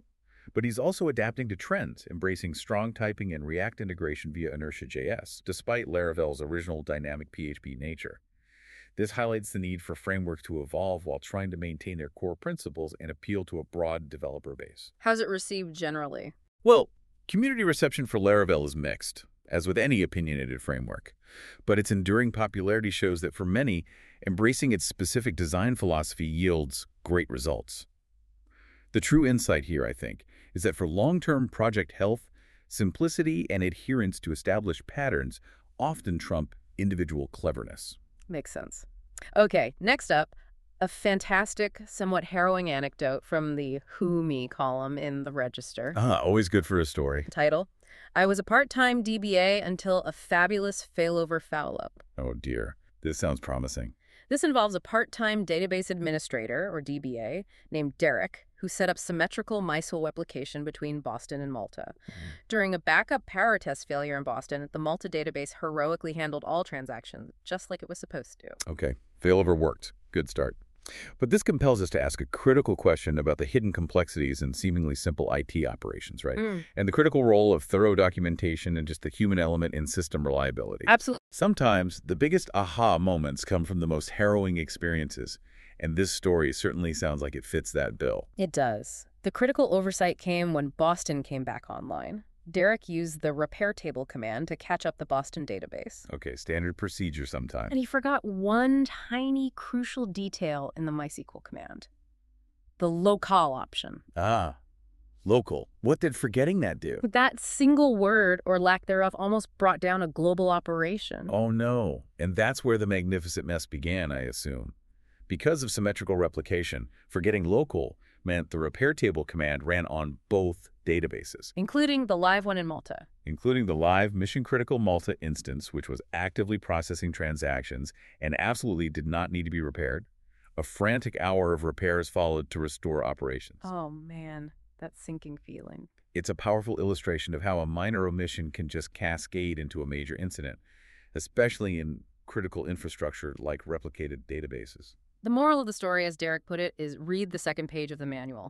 But he's also adapting to trends, embracing strong typing and React integration via Inertia.js, despite Laravel's original dynamic PHP nature. This highlights the need for frameworks to evolve while trying to maintain their core principles and appeal to a broad developer base. How's it received generally? Well, community reception for Laravel is mixed, as with any opinionated framework. But its enduring popularity shows that for many, embracing its specific design philosophy yields great results. The true insight here, I think, is that for long-term project health, simplicity and adherence to established patterns often trump individual cleverness. Makes sense. Okay, next up, a fantastic, somewhat harrowing anecdote from the Who Me column in the Register. Always good for a story. Title, I was a part-time DBA until a fabulous failover foul-up. Oh dear, this sounds promising. This involves a part-time database administrator, or DBA, named Derek, who set up symmetrical MySQL replication between Boston and Malta. During a backup Paratest failure in Boston, the Malta database heroically handled all transactions, just like it was supposed to. Okay, failover worked. Good start. But this compels us to ask a critical question about the hidden complexities in seemingly simple IT operations, right? And the critical role of thorough documentation and just the human element in system reliability. Absolutely. Sometimes the biggest aha moments come from the most harrowing experiences, and this story certainly sounds like it fits that bill. It does. The critical oversight came when Boston came back online. Derek used the repair table command to catch up the Boston database. Okay, standard procedure sometimes. And he forgot one tiny crucial detail in the MySQL command. The locale option. Local. What did forgetting that do? That single word, or lack thereof, almost brought down a global operation. Oh no. And that's where the magnificent mess began, I assume. Because of symmetrical replication, forgetting local meant the repair table command ran on both databases, including the live one in Malta. Including the live mission-critical Malta instance, which was actively processing transactions and absolutely did not need to be repaired. A frantic hour of repairs followed to restore operations. Oh man, that sinking feeling. It's a powerful illustration of how a minor omission can just cascade into a major incident, especially in critical infrastructure like replicated databases. The moral of the story, as Derek put it, is read the second page of the manual.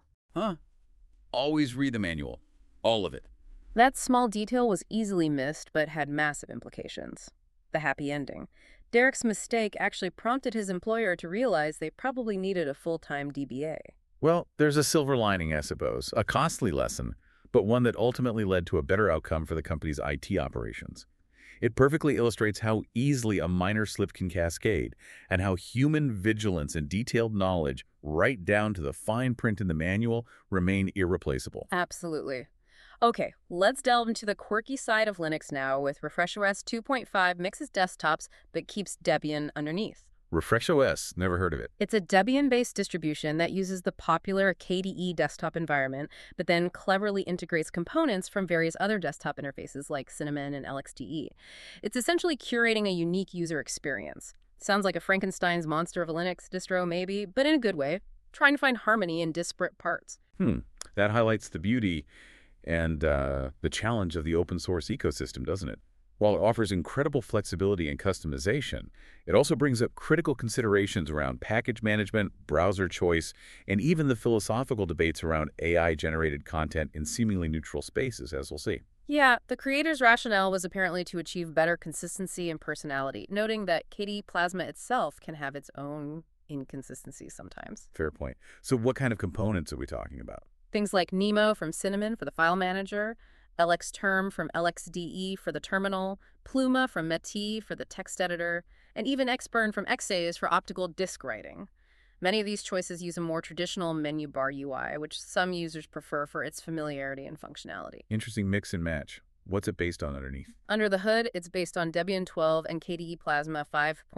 Always read the manual. All of it. That small detail was easily missed, but had massive implications. The happy ending. Derek's mistake actually prompted his employer to realize they probably needed a full-time DBA. Well, there's a silver lining, I suppose. A costly lesson, but one that ultimately led to a better outcome for the company's IT operations. It perfectly illustrates how easily a minor slip can cascade, and how human vigilance and detailed knowledge, right down to the fine print in the manual, remain irreplaceable. Absolutely. Okay, let's delve into the quirky side of Linux now with RefreshOS 2.5 mixes desktops but keeps Debian underneath. RefreshOS, never heard of it. It's a Debian-based distribution that uses the popular KDE desktop environment, but then cleverly integrates components from various other desktop interfaces like Cinnamon and LXDE. It's essentially curating a unique user experience. Sounds like a Frankenstein's monster of a Linux distro, maybe, but in a good way, trying to find harmony in disparate parts. That highlights the beauty and the challenge of the open source ecosystem, doesn't it? While it offers incredible flexibility and customization, it also brings up critical considerations around package management, browser choice, and even the philosophical debates around AI-generated content in seemingly neutral spaces, as we'll see. Yeah, the creator's rationale was apparently to achieve better consistency and personality, noting that KDE Plasma itself can have its own inconsistencies sometimes. Fair point. So what kind of components are we talking about? Things like Nemo from Cinnamon for the file manager, LXTerm from LXDE for the terminal, Pluma from Meti for the text editor, and even Xburn from Xays for optical disk writing. Many of these choices use a more traditional menu bar UI, which some users prefer for its familiarity and functionality. Interesting mix and match. What's it based on underneath? Under the hood, it's based on Debian 12 and KDE Plasma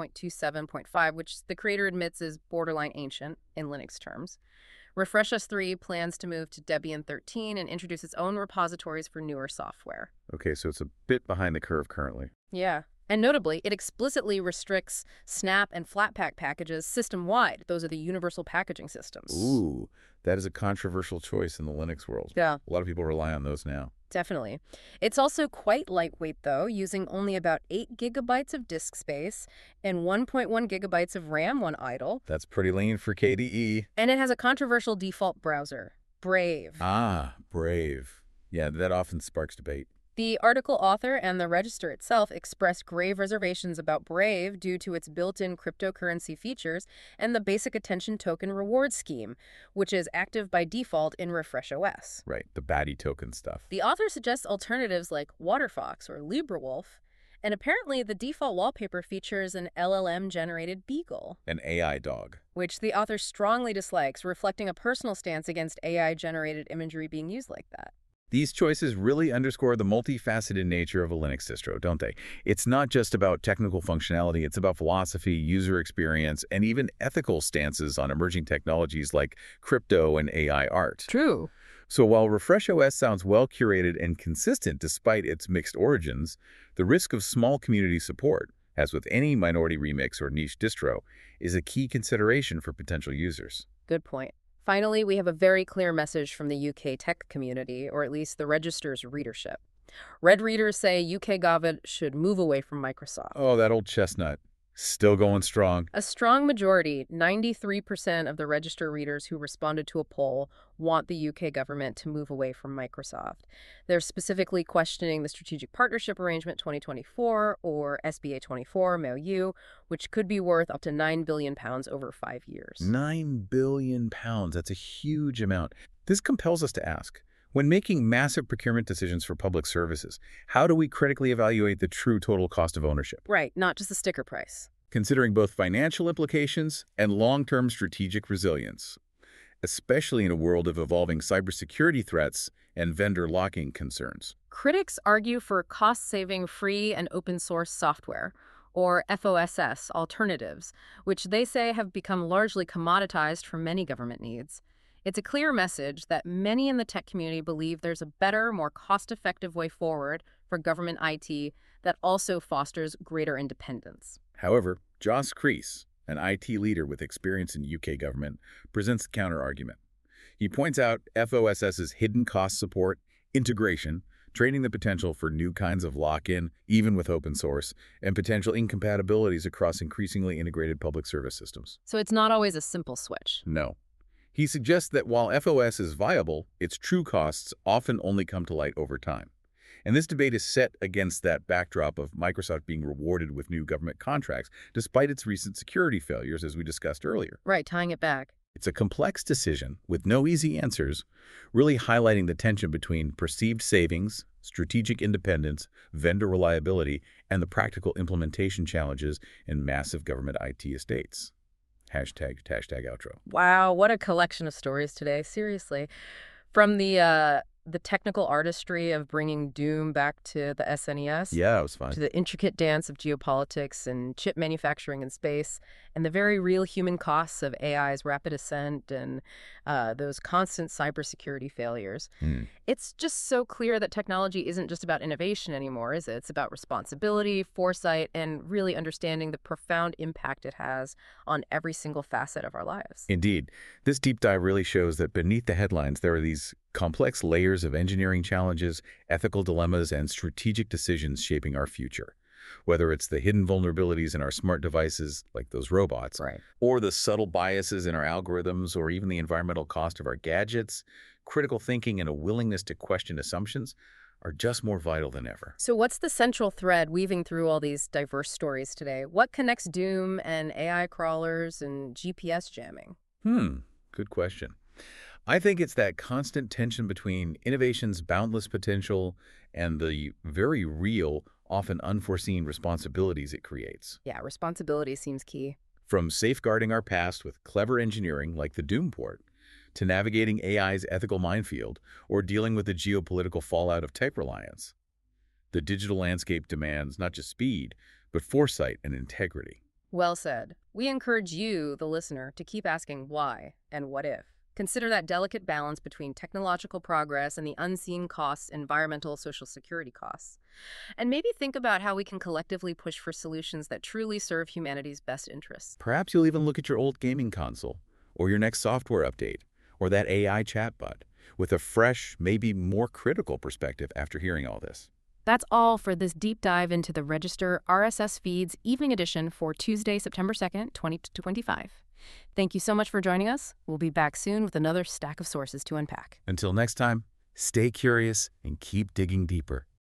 5.27.5, which the creator admits is borderline ancient in Linux terms. RefreshOS 3 plans to move to Debian 13 and introduce its own repositories for newer software. Okay, so it's a bit behind the curve currently. Yeah. And notably, it explicitly restricts Snap and Flatpak packages system-wide. Those are the universal packaging systems. Ooh, that is a controversial choice in the Linux world. Yeah. A lot of people rely on those now. Definitely. It's also quite lightweight, though, using only about 8 gigabytes of disk space and 1.1 gigabytes of RAM when idle. That's pretty lean for KDE. And it has a controversial default browser. Brave. Ah, Brave. Yeah, that often sparks debate. The article author and the register itself expressed grave reservations about Brave due to its built-in cryptocurrency features and the basic attention token reward scheme, which is active by default in Refresh OS. Right, the baddie token stuff. The author suggests alternatives like WaterFox or LibraWolf, and apparently the default wallpaper features an LLM-generated beagle, An AI dog. which the author strongly dislikes, reflecting a personal stance against AI-generated imagery being used like that. These choices really underscore the multifaceted nature of a Linux distro, don't they? It's not just about technical functionality, it's about philosophy, user experience, and even ethical stances on emerging technologies like crypto and AI art. True. So while Refresh OS sounds well curated and consistent despite its mixed origins, the risk of small community support, as with any minority remix or niche distro, is a key consideration for potential users. Good point. Finally, we have a very clear message from the UK tech community, or at least the register's readership. Red readers say UK government should move away from Microsoft. Oh, that old chestnut. Still going strong. A strong majority, 93% of the register readers who responded to a poll, want the UK government to move away from Microsoft. They're specifically questioning the Strategic Partnership Arrangement 2024, or SBA 24, MAU, which could be worth up to £9 billion over 5 years. £9 billion. That's a huge amount. This compels us to ask, when making massive procurement decisions for public services, how do we critically evaluate the true total cost of ownership? Right, not just the sticker price. Considering both financial implications and long-term strategic resilience, especially in a world of evolving cybersecurity threats and vendor locking concerns. Critics argue for cost-saving free and open-source software, or FOSS alternatives, which they say have become largely commoditized for many government needs. It's a clear message that many in the tech community believe there's a better, more cost-effective way forward for government IT that also fosters greater independence. However, Joss Crease, an IT leader with experience in UK government, presents a counter-argument. He points out FOSS's hidden cost support, integration, training the potential for new kinds of lock-in, even with open source, and potential incompatibilities across increasingly integrated public service systems. So it's not always a simple switch. No. He suggests that while FOS is viable, its true costs often only come to light over time. And this debate is set against that backdrop of Microsoft being rewarded with new government contracts, despite its recent security failures, as we discussed earlier. Right, tying it back. It's a complex decision with no easy answers, really highlighting the tension between perceived savings, strategic independence, vendor reliability, and the practical implementation challenges in massive government IT estates. Hashtag outro. Wow, what a collection of stories today, seriously. From the technical artistry of bringing Doom back to the SNES, Yeah, it was fun. to the intricate dance of geopolitics and chip manufacturing in space, and the very real human costs of AI's rapid ascent and those constant cybersecurity failures. It's just so clear that technology isn't just about innovation anymore, is it? It's about responsibility, foresight, and really understanding the profound impact it has on every single facet of our lives. Indeed, this deep dive really shows that beneath the headlines, there are these complex layers of engineering challenges, ethical dilemmas, and strategic decisions shaping our future. Whether it's the hidden vulnerabilities in our smart devices, like those robots, Right. or the subtle biases in our algorithms, or even the environmental cost of our gadgets, critical thinking and a willingness to question assumptions are just more vital than ever. So what's the central thread weaving through all these diverse stories today? What connects Doom and AI crawlers and GPS jamming? Good question. I think it's that constant tension between innovation's boundless potential and the very real, often unforeseen responsibilities it creates. Yeah, responsibility seems key. From safeguarding our past with clever engineering like the Doom port, to navigating AI's ethical minefield or dealing with the geopolitical fallout of tech reliance. The digital landscape demands not just speed, but foresight and integrity. Well said. We encourage you, the listener, to keep asking why and what if. Consider that delicate balance between technological progress and the unseen costs, environmental, social security costs. And maybe think about how we can collectively push for solutions that truly serve humanity's best interests. Perhaps you'll even look at your old gaming console, or your next software update, or that AI chatbot, with a fresh, maybe more critical perspective after hearing all this. That's all for this deep dive into the Register RSS Feeds Evening Edition for Tuesday, September 2nd, 2025. Thank you so much for joining us. We'll be back soon with another stack of sources to unpack. Until next time, stay curious and keep digging deeper.